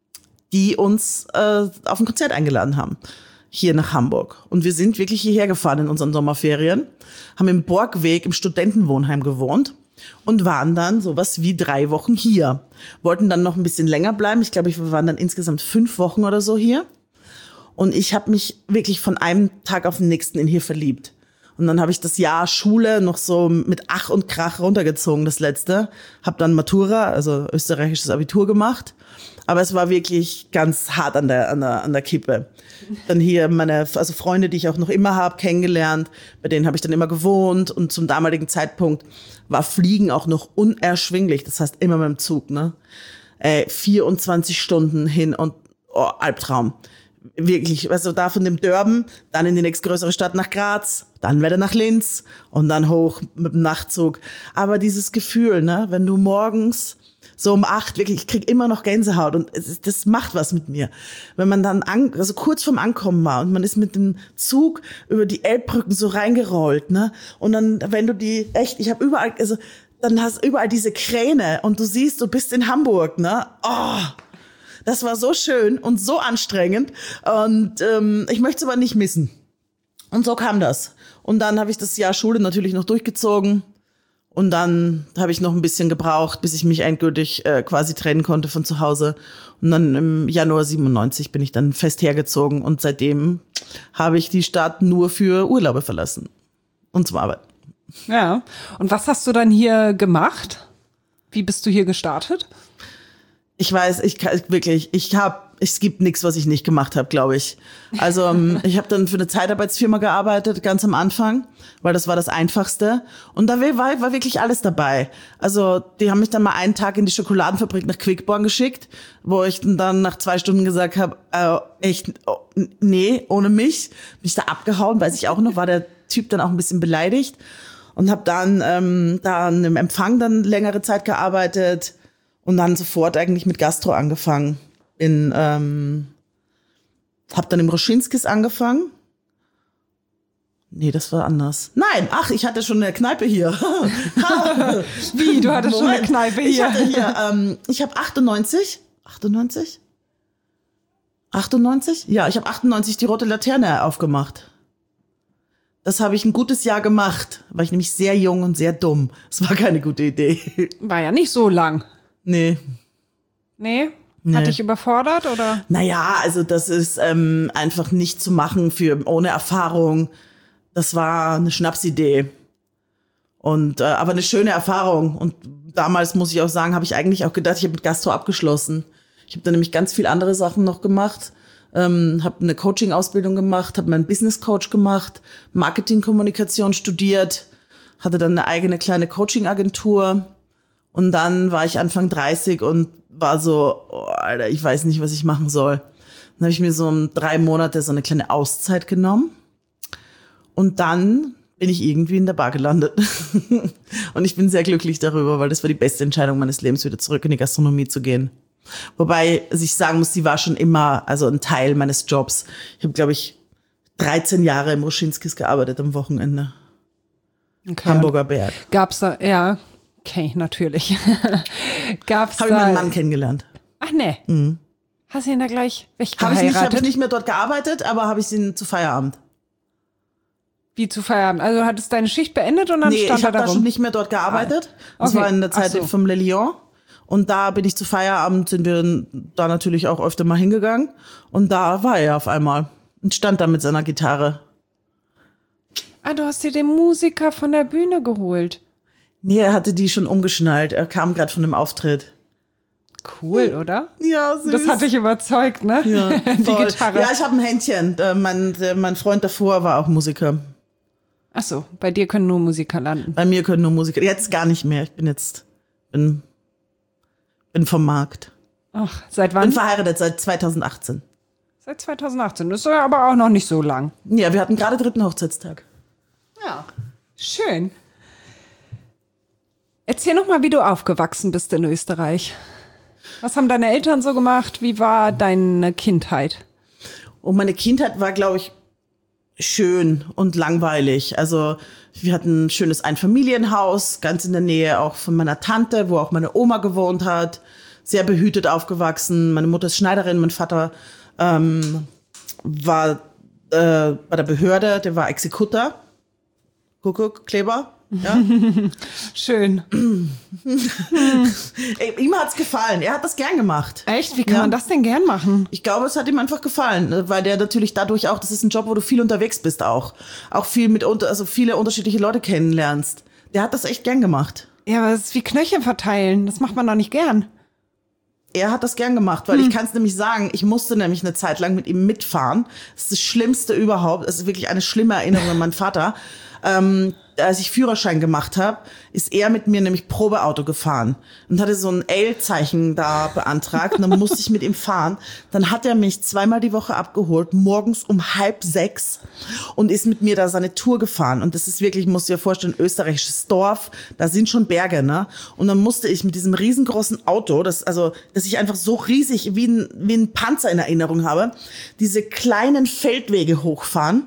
die uns äh, auf ein Konzert eingeladen haben, hier nach Hamburg. Und wir sind wirklich hierher gefahren in unseren Sommerferien, haben im Borgweg im Studentenwohnheim gewohnt und waren dann sowas wie drei Wochen hier. Wollten dann noch ein bisschen länger bleiben. Ich glaube, wir waren dann insgesamt fünf Wochen oder so hier. Und ich habe mich wirklich von einem Tag auf den nächsten in hier verliebt. Und dann habe ich das Jahr Schule noch so mit Ach und Krach runtergezogen, das letzte. Hab dann Matura, also österreichisches Abitur gemacht. Aber es war wirklich ganz hart an der, an der, an der Kippe. Dann hier meine, also Freunde, die ich auch noch immer habe, kennengelernt. Bei denen habe ich dann immer gewohnt. Und zum damaligen Zeitpunkt war Fliegen auch noch unerschwinglich. Das heißt immer mit dem Zug, ne? Äh, vierundzwanzig Stunden hin und, oh, Albtraum. Wirklich, also da von dem Dörben, dann in die nächstgrößere Stadt nach Graz, dann wieder nach Linz und dann hoch mit dem Nachtzug. Aber dieses Gefühl, ne, wenn du morgens so um acht, wirklich, ich krieg immer noch Gänsehaut und es, das macht was mit mir. Wenn man dann, an, also kurz vorm Ankommen war und man ist mit dem Zug über die Elbbrücken so reingerollt, ne, und dann, wenn du die, echt, ich habe überall, also dann hast du überall diese Kräne und du siehst, du bist in Hamburg, ne, oh. Das war so schön und so anstrengend und ähm, ich möchte es aber nicht missen. Und so kam das. Und dann habe ich das Jahr Schule natürlich noch durchgezogen und dann habe ich noch ein bisschen gebraucht, bis ich mich endgültig äh, quasi trennen konnte von zu Hause. Und dann im Januar siebenundneunzig bin ich dann fest hergezogen und seitdem habe ich die Stadt nur für Urlaube verlassen und zum Arbeiten. Ja, und was hast du dann hier gemacht? Wie bist du hier gestartet? Ich weiß, ich kann wirklich, ich habe, es gibt nichts, was ich nicht gemacht habe, glaube ich. Also ich habe dann für eine Zeitarbeitsfirma gearbeitet, ganz am Anfang, weil das war das Einfachste. Und da war, war wirklich alles dabei. Also die haben mich dann mal einen Tag in die Schokoladenfabrik nach Quickborn geschickt, wo ich dann nach zwei Stunden gesagt habe, äh, echt, oh, nee, ohne mich. Bin ich da abgehauen, weiß ich auch noch, war der Typ dann auch ein bisschen beleidigt. Und habe dann ähm, da im Empfang dann längere Zeit gearbeitet. Und dann sofort eigentlich mit Gastro angefangen. In, ähm, hab dann im Roschinskis angefangen. Nee, das war anders. Nein, ach, ich hatte schon eine Kneipe hier. Wie, du hattest schon eine Kneipe hier? Ich hatte hier, ähm, ich habe achtundneunzig, achtundneunzig? achtundneunzig? Ja, ich habe achtundneunzig die Rote Laterne aufgemacht. Das habe ich ein gutes Jahr gemacht, war ich nämlich sehr jung und sehr dumm. Es war keine gute Idee. War ja nicht so lang. Nee. Nee? Nee. Hat dich überfordert, oder? Naja, also das ist ähm, einfach nicht zu machen für ohne Erfahrung. Das war eine Schnapsidee. Und äh, aber eine schöne Erfahrung. Und damals, muss ich auch sagen, habe ich eigentlich auch gedacht, ich habe mit Gastro abgeschlossen. Ich habe dann nämlich ganz viel andere Sachen noch gemacht. Ähm, habe eine Coaching-Ausbildung gemacht, habe meinen Business-Coach gemacht, Marketing-Kommunikation studiert, hatte dann eine eigene kleine Coaching-Agentur. Und dann war ich Anfang dreißig und war so, oh, Alter, ich weiß nicht, was ich machen soll. Dann habe ich mir so um drei Monate so eine kleine Auszeit genommen. Und dann bin ich irgendwie in der Bar gelandet. Und ich bin sehr glücklich darüber, weil das war die beste Entscheidung meines Lebens, wieder zurück in die Gastronomie zu gehen. Wobei also ich sagen muss, die war schon immer also ein Teil meines Jobs. Ich habe, glaube ich, dreizehn Jahre im Roschinskis gearbeitet am Wochenende. Okay. Hamburger Berg. Gab's da, ja... Okay, natürlich. Gab's Habe da... ich meinen Mann kennengelernt. Ach nee. Mhm. Hast du ihn da gleich weggeheiratet? Habe ich, nicht, hab ich nicht mehr dort gearbeitet, aber habe ich ihn zu Feierabend. Wie zu Feierabend? Also du hattest deine Schicht beendet und dann nee, stand ich er habe da da rum? schon nicht mehr dort gearbeitet. Ah. Das Okay. war in der Zeit so. vom Le Lion. Und da bin ich zu Feierabend, sind wir da natürlich auch öfter mal hingegangen. Und da war er auf einmal und stand da mit seiner Gitarre. Ah, du hast dir den Musiker von der Bühne geholt. Nee, er hatte die schon umgeschnallt. Er kam gerade von dem Auftritt. Cool, oder? Ja, süß. Das hat dich überzeugt, ne? Ja, die voll. Gitarre. Ja, ich habe ein Händchen. Äh, Mein, äh, mein Freund davor war auch Musiker. Ach so, bei dir können nur Musiker landen. Bei mir können nur Musiker. Jetzt gar nicht mehr. Ich bin jetzt bin, bin vom Markt. Ach, seit wann? Bin verheiratet seit zweitausendachtzehn. Seit zweitausendachtzehn. Das ist ja aber auch noch nicht so lang. Ja, wir hatten gerade dritten Hochzeitstag. Ja, schön. Erzähl noch mal, wie du aufgewachsen bist in Österreich. Was haben deine Eltern so gemacht? Wie war deine Kindheit? Und meine Kindheit war, glaube ich, schön und langweilig. Also wir hatten ein schönes Einfamilienhaus, ganz in der Nähe auch von meiner Tante, wo auch meine Oma gewohnt hat. Sehr behütet aufgewachsen. Meine Mutter ist Schneiderin, mein Vater ähm, war äh, bei der Behörde, der war Exekutor. Kuckuck, Kleber. Ja. Schön. Ihm hat's gefallen. Er hat das gern gemacht. Echt? Wie kann Ja. man das denn gern machen? Ich glaube, es hat ihm einfach gefallen, weil der natürlich dadurch auch, das ist ein Job, wo du viel unterwegs bist auch. Auch viel mit, unter- also viele unterschiedliche Leute kennenlernst. Der hat das echt gern gemacht. Ja, aber es ist wie Knöchel verteilen. Das macht man doch nicht gern. Er hat das gern gemacht, weil hm. ich kann es nämlich sagen, ich musste nämlich eine Zeit lang mit ihm mitfahren. Das ist das Schlimmste überhaupt. Es ist wirklich eine schlimme Erinnerung an meinen Vater. Ähm, als ich Führerschein gemacht habe, ist er mit mir nämlich Probeauto gefahren und hatte so ein L-Zeichen da beantragt. Und dann musste ich mit ihm fahren. Dann hat er mich zweimal die Woche abgeholt, morgens um halb sechs und ist mit mir da seine Tour gefahren. Und das ist wirklich, musst du dir vorstellen, österreichisches Dorf. Da sind schon Berge, ne? Und dann musste ich mit diesem riesengroßen Auto, das also, dass ich einfach so riesig wie ein, wie ein Panzer in Erinnerung habe, diese kleinen Feldwege hochfahren.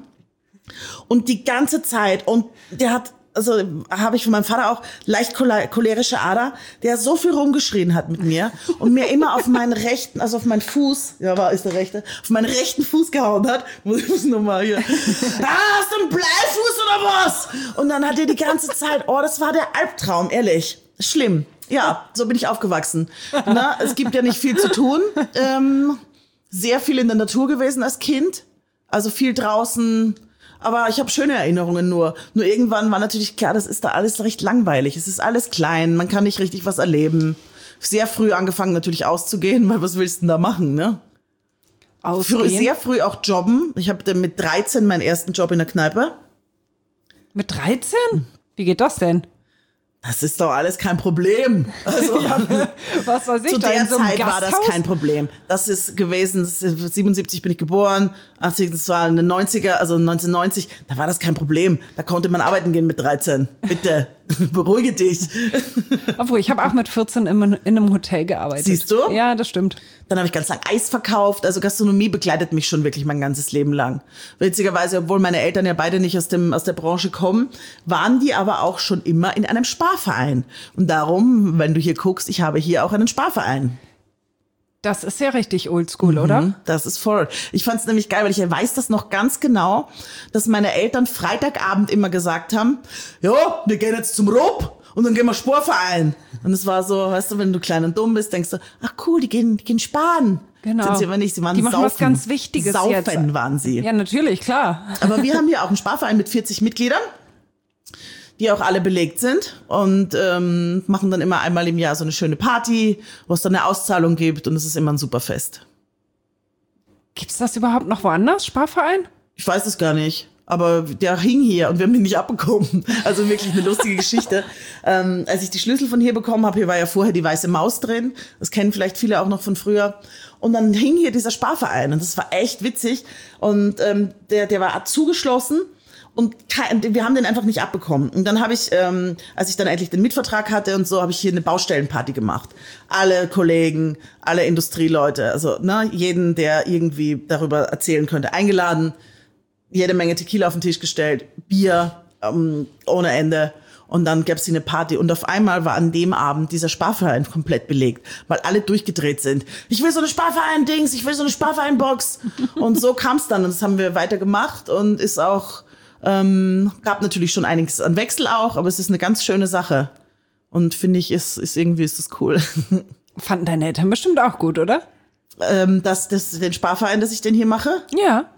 Und die ganze Zeit, und der hat, also habe ich von meinem Vater auch leicht cholerische Ader, der so viel rumgeschrien hat mit mir und mir immer auf meinen rechten, also auf meinen Fuß, ja, war ist der rechte, auf meinen rechten Fuß gehauen hat. Muss ich nochmal hier. Ah, hast du einen Bleifuß oder was? Und dann hat er die ganze Zeit, oh, das war der Albtraum, ehrlich. Schlimm. Ja, so bin ich aufgewachsen. Na, es gibt ja nicht viel zu tun. Ähm, sehr viel in der Natur gewesen als Kind. Also viel draußen. Aber ich habe schöne Erinnerungen nur. Nur irgendwann war natürlich klar, das ist da alles recht langweilig. Es ist alles klein, man kann nicht richtig was erleben. Sehr früh angefangen natürlich auszugehen, weil was willst du denn da machen, ne? Ausgehen? Sehr früh auch jobben. Ich habe mit dreizehn meinen ersten Job in der Kneipe. Mit dreizehn? Wie geht das denn? Das ist doch alles kein Problem. Also, Was weiß ich, zu da der in so einem Zeit war das Gasthaus? kein Problem. Das ist gewesen, das ist, siebenundsiebzig bin ich geboren, achtzig, das war in den neunziger, also neunzehnhundertneunzig, da war das kein Problem. Da konnte man arbeiten gehen mit dreizehn. Bitte, beruhige dich. Obwohl, ich habe auch mit vierzehn in, in einem Hotel gearbeitet. Siehst du? Ja, das stimmt. Dann habe ich ganz lang Eis verkauft. Also Gastronomie begleitet mich schon wirklich mein ganzes Leben lang. Witzigerweise, obwohl meine Eltern ja beide nicht aus dem aus der Branche kommen, waren die aber auch schon immer in einem Sparverein. Und darum, wenn du hier guckst, ich habe hier auch einen Sparverein. Das ist ja richtig oldschool, oder? Mhm, das ist voll. Ich fand es nämlich geil, weil ich weiß das noch ganz genau, dass meine Eltern Freitagabend immer gesagt haben, ja, wir gehen jetzt zum Rob. Und dann gehen wir Sportverein. Und es war so, weißt du, wenn du klein und dumm bist, denkst du, ach cool, die gehen, die gehen sparen. Genau. Sind sie aber nicht, sie waren Die machen saufen. was ganz Wichtiges Saufen jetzt. waren sie. Ja, natürlich, klar. Aber wir haben hier auch einen Sparverein mit vierzig Mitgliedern, die auch alle belegt sind und ähm, machen dann immer einmal im Jahr so eine schöne Party, wo es dann eine Auszahlung gibt und es ist immer ein super Fest. Gibt's das überhaupt noch woanders, Sparverein? Ich weiß es gar nicht. Aber der hing hier und wir haben ihn nicht abbekommen. Also wirklich eine lustige Geschichte. Ähm, als ich die Schlüssel von hier bekommen habe, hier war ja vorher die weiße Maus drin. Das kennen vielleicht viele auch noch von früher. Und dann hing hier dieser Sparverein und das war echt witzig. Und ähm, der, der war zugeschlossen und kein, wir haben den einfach nicht abbekommen. Und dann habe ich, ähm, als ich dann endlich den Mietvertrag hatte und so, habe ich hier eine Baustellenparty gemacht. Alle Kollegen, alle Industrieleute, also ne, jeden, der irgendwie darüber erzählen könnte, eingeladen. Jede Menge Tequila auf den Tisch gestellt, Bier ähm, ohne Ende. Und dann gab's hier eine Party. Und auf einmal war an dem Abend dieser Sparverein komplett belegt, weil alle durchgedreht sind. Ich will so eine Sparverein-Dings, ich will so eine Sparverein-Box. Und so kam's dann. Und das haben wir weiter gemacht und ist auch, ähm, gab natürlich schon einiges an Wechsel auch, aber es ist eine ganz schöne Sache. Und finde ich, ist, ist irgendwie ist das cool. Fanden deine Eltern bestimmt auch gut, oder? ähm, dass das, den Sparverein, dass ich den hier mache. Ja.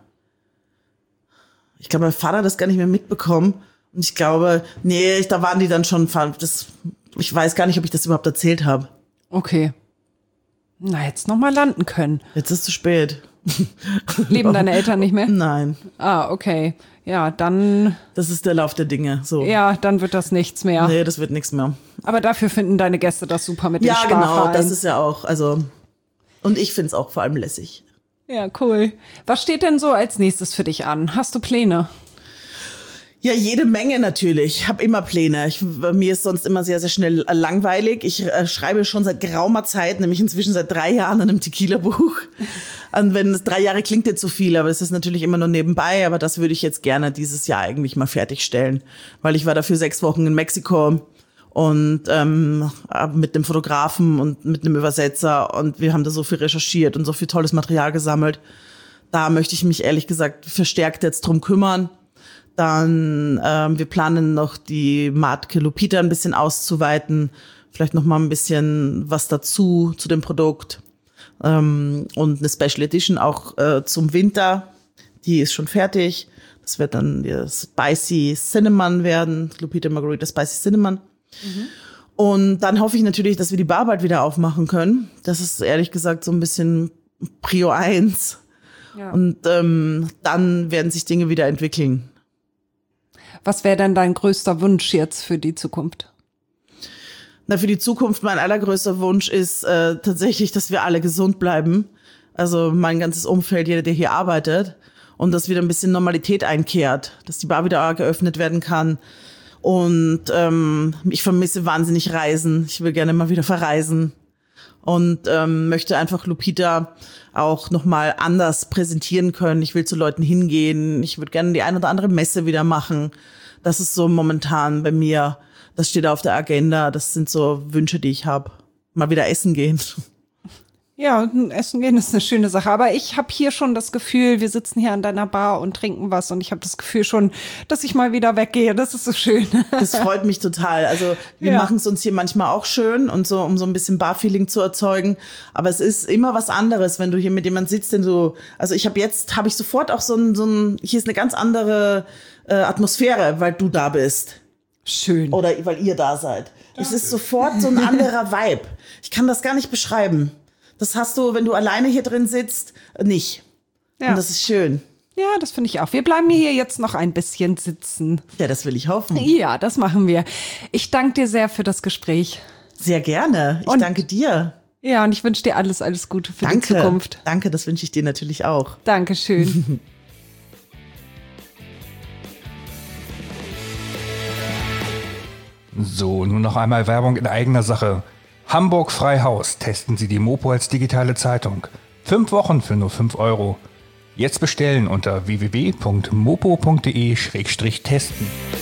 Ich glaube, mein Vater hat das gar nicht mehr mitbekommen. Und ich glaube, nee, da waren die dann schon, das, ich weiß gar nicht, ob ich das überhaupt erzählt habe. Okay. Na, hättest noch mal landen können. Jetzt ist es zu spät. Leben deine Eltern nicht mehr? Nein. Ah, okay. Ja, dann. Das ist der Lauf der Dinge. So. Ja, dann wird das nichts mehr. Nee, das wird nichts mehr. Aber dafür finden deine Gäste das super mit dem Ja, Sparverein. genau, das ist ja auch, also, und ich finde es auch vor allem lässig. Ja, cool. Was steht denn so als nächstes für dich an? Hast du Pläne? Ja, jede Menge natürlich. Ich habe immer Pläne. Ich, mir ist sonst immer sehr, sehr schnell langweilig. Ich äh, schreibe schon seit geraumer Zeit, nämlich inzwischen seit drei Jahren an einem Tequila-Buch. Und wenn es drei Jahre klingt jetzt so viel, aber es ist natürlich immer nur nebenbei. Aber das würde ich jetzt gerne dieses Jahr eigentlich mal fertigstellen, weil ich war dafür sechs Wochen in Mexiko und ähm, mit dem Fotografen und mit einem Übersetzer und wir haben da so viel recherchiert und so viel tolles Material gesammelt. Da möchte ich mich ehrlich gesagt verstärkt jetzt drum kümmern. Dann, ähm, wir planen noch die Marke Lupita ein bisschen auszuweiten, vielleicht noch mal ein bisschen was dazu zu dem Produkt ähm, und eine Special Edition auch äh, zum Winter. Die ist schon fertig. Das wird dann der Spicy Cinnamon werden, Lupita Margarita Spicy Cinnamon. Mhm. Und dann hoffe ich natürlich, dass wir die Bar bald wieder aufmachen können. Das ist ehrlich gesagt so ein bisschen Prio eins. Ja. Und ähm, dann werden sich Dinge wieder entwickeln. Was wäre denn dein größter Wunsch jetzt für die Zukunft? Na, für die Zukunft, mein allergrößter Wunsch ist äh, tatsächlich, dass wir alle gesund bleiben. Also mein ganzes Umfeld, jeder, der hier arbeitet. Und dass wieder ein bisschen Normalität einkehrt. Dass die Bar wieder geöffnet werden kann. Und ähm, ich vermisse wahnsinnig Reisen. Ich will gerne mal wieder verreisen. Und ähm, möchte einfach Lupita auch nochmal anders präsentieren können. Ich will zu Leuten hingehen. Ich würde gerne die ein oder andere Messe wieder machen. Das ist so momentan bei mir. Das steht auf der Agenda. Das sind so Wünsche, die ich habe. Mal wieder essen gehen. Ja, essen gehen ist eine schöne Sache. Aber ich habe hier schon das Gefühl, wir sitzen hier an deiner Bar und trinken was. Und ich habe das Gefühl schon, dass ich mal wieder weggehe. Das ist so schön. Das freut mich total. Also wir ja. machen es uns hier manchmal auch schön und so, um so ein bisschen Bar-Feeling zu erzeugen. Aber es ist immer was anderes, wenn du hier mit jemandem sitzt, den du, also ich habe jetzt, habe ich sofort auch so ein, so ein, hier ist eine ganz andere äh, Atmosphäre, weil du da bist. Schön. Oder weil ihr da seid. Danke. Es ist sofort so ein anderer Vibe. Ich kann das gar nicht beschreiben. Das hast du, wenn du alleine hier drin sitzt, nicht. Ja. Und das ist schön. Ja, das finde ich auch. Wir bleiben hier jetzt noch ein bisschen sitzen. Ja, das will ich hoffen. Ja, das machen wir. Ich danke dir sehr für das Gespräch. Sehr gerne. Ich und, danke dir. Ja, und ich wünsche dir alles, alles Gute für danke. die Zukunft. Danke, das wünsche ich dir natürlich auch. Dankeschön. So, nun noch einmal Werbung in eigener Sache. Hamburg Freihaus. Testen Sie die Mopo als digitale Zeitung. Fünf Wochen für nur fünf Euro. Jetzt bestellen unter w w w punkt mopo punkt de Schrägstrich testen.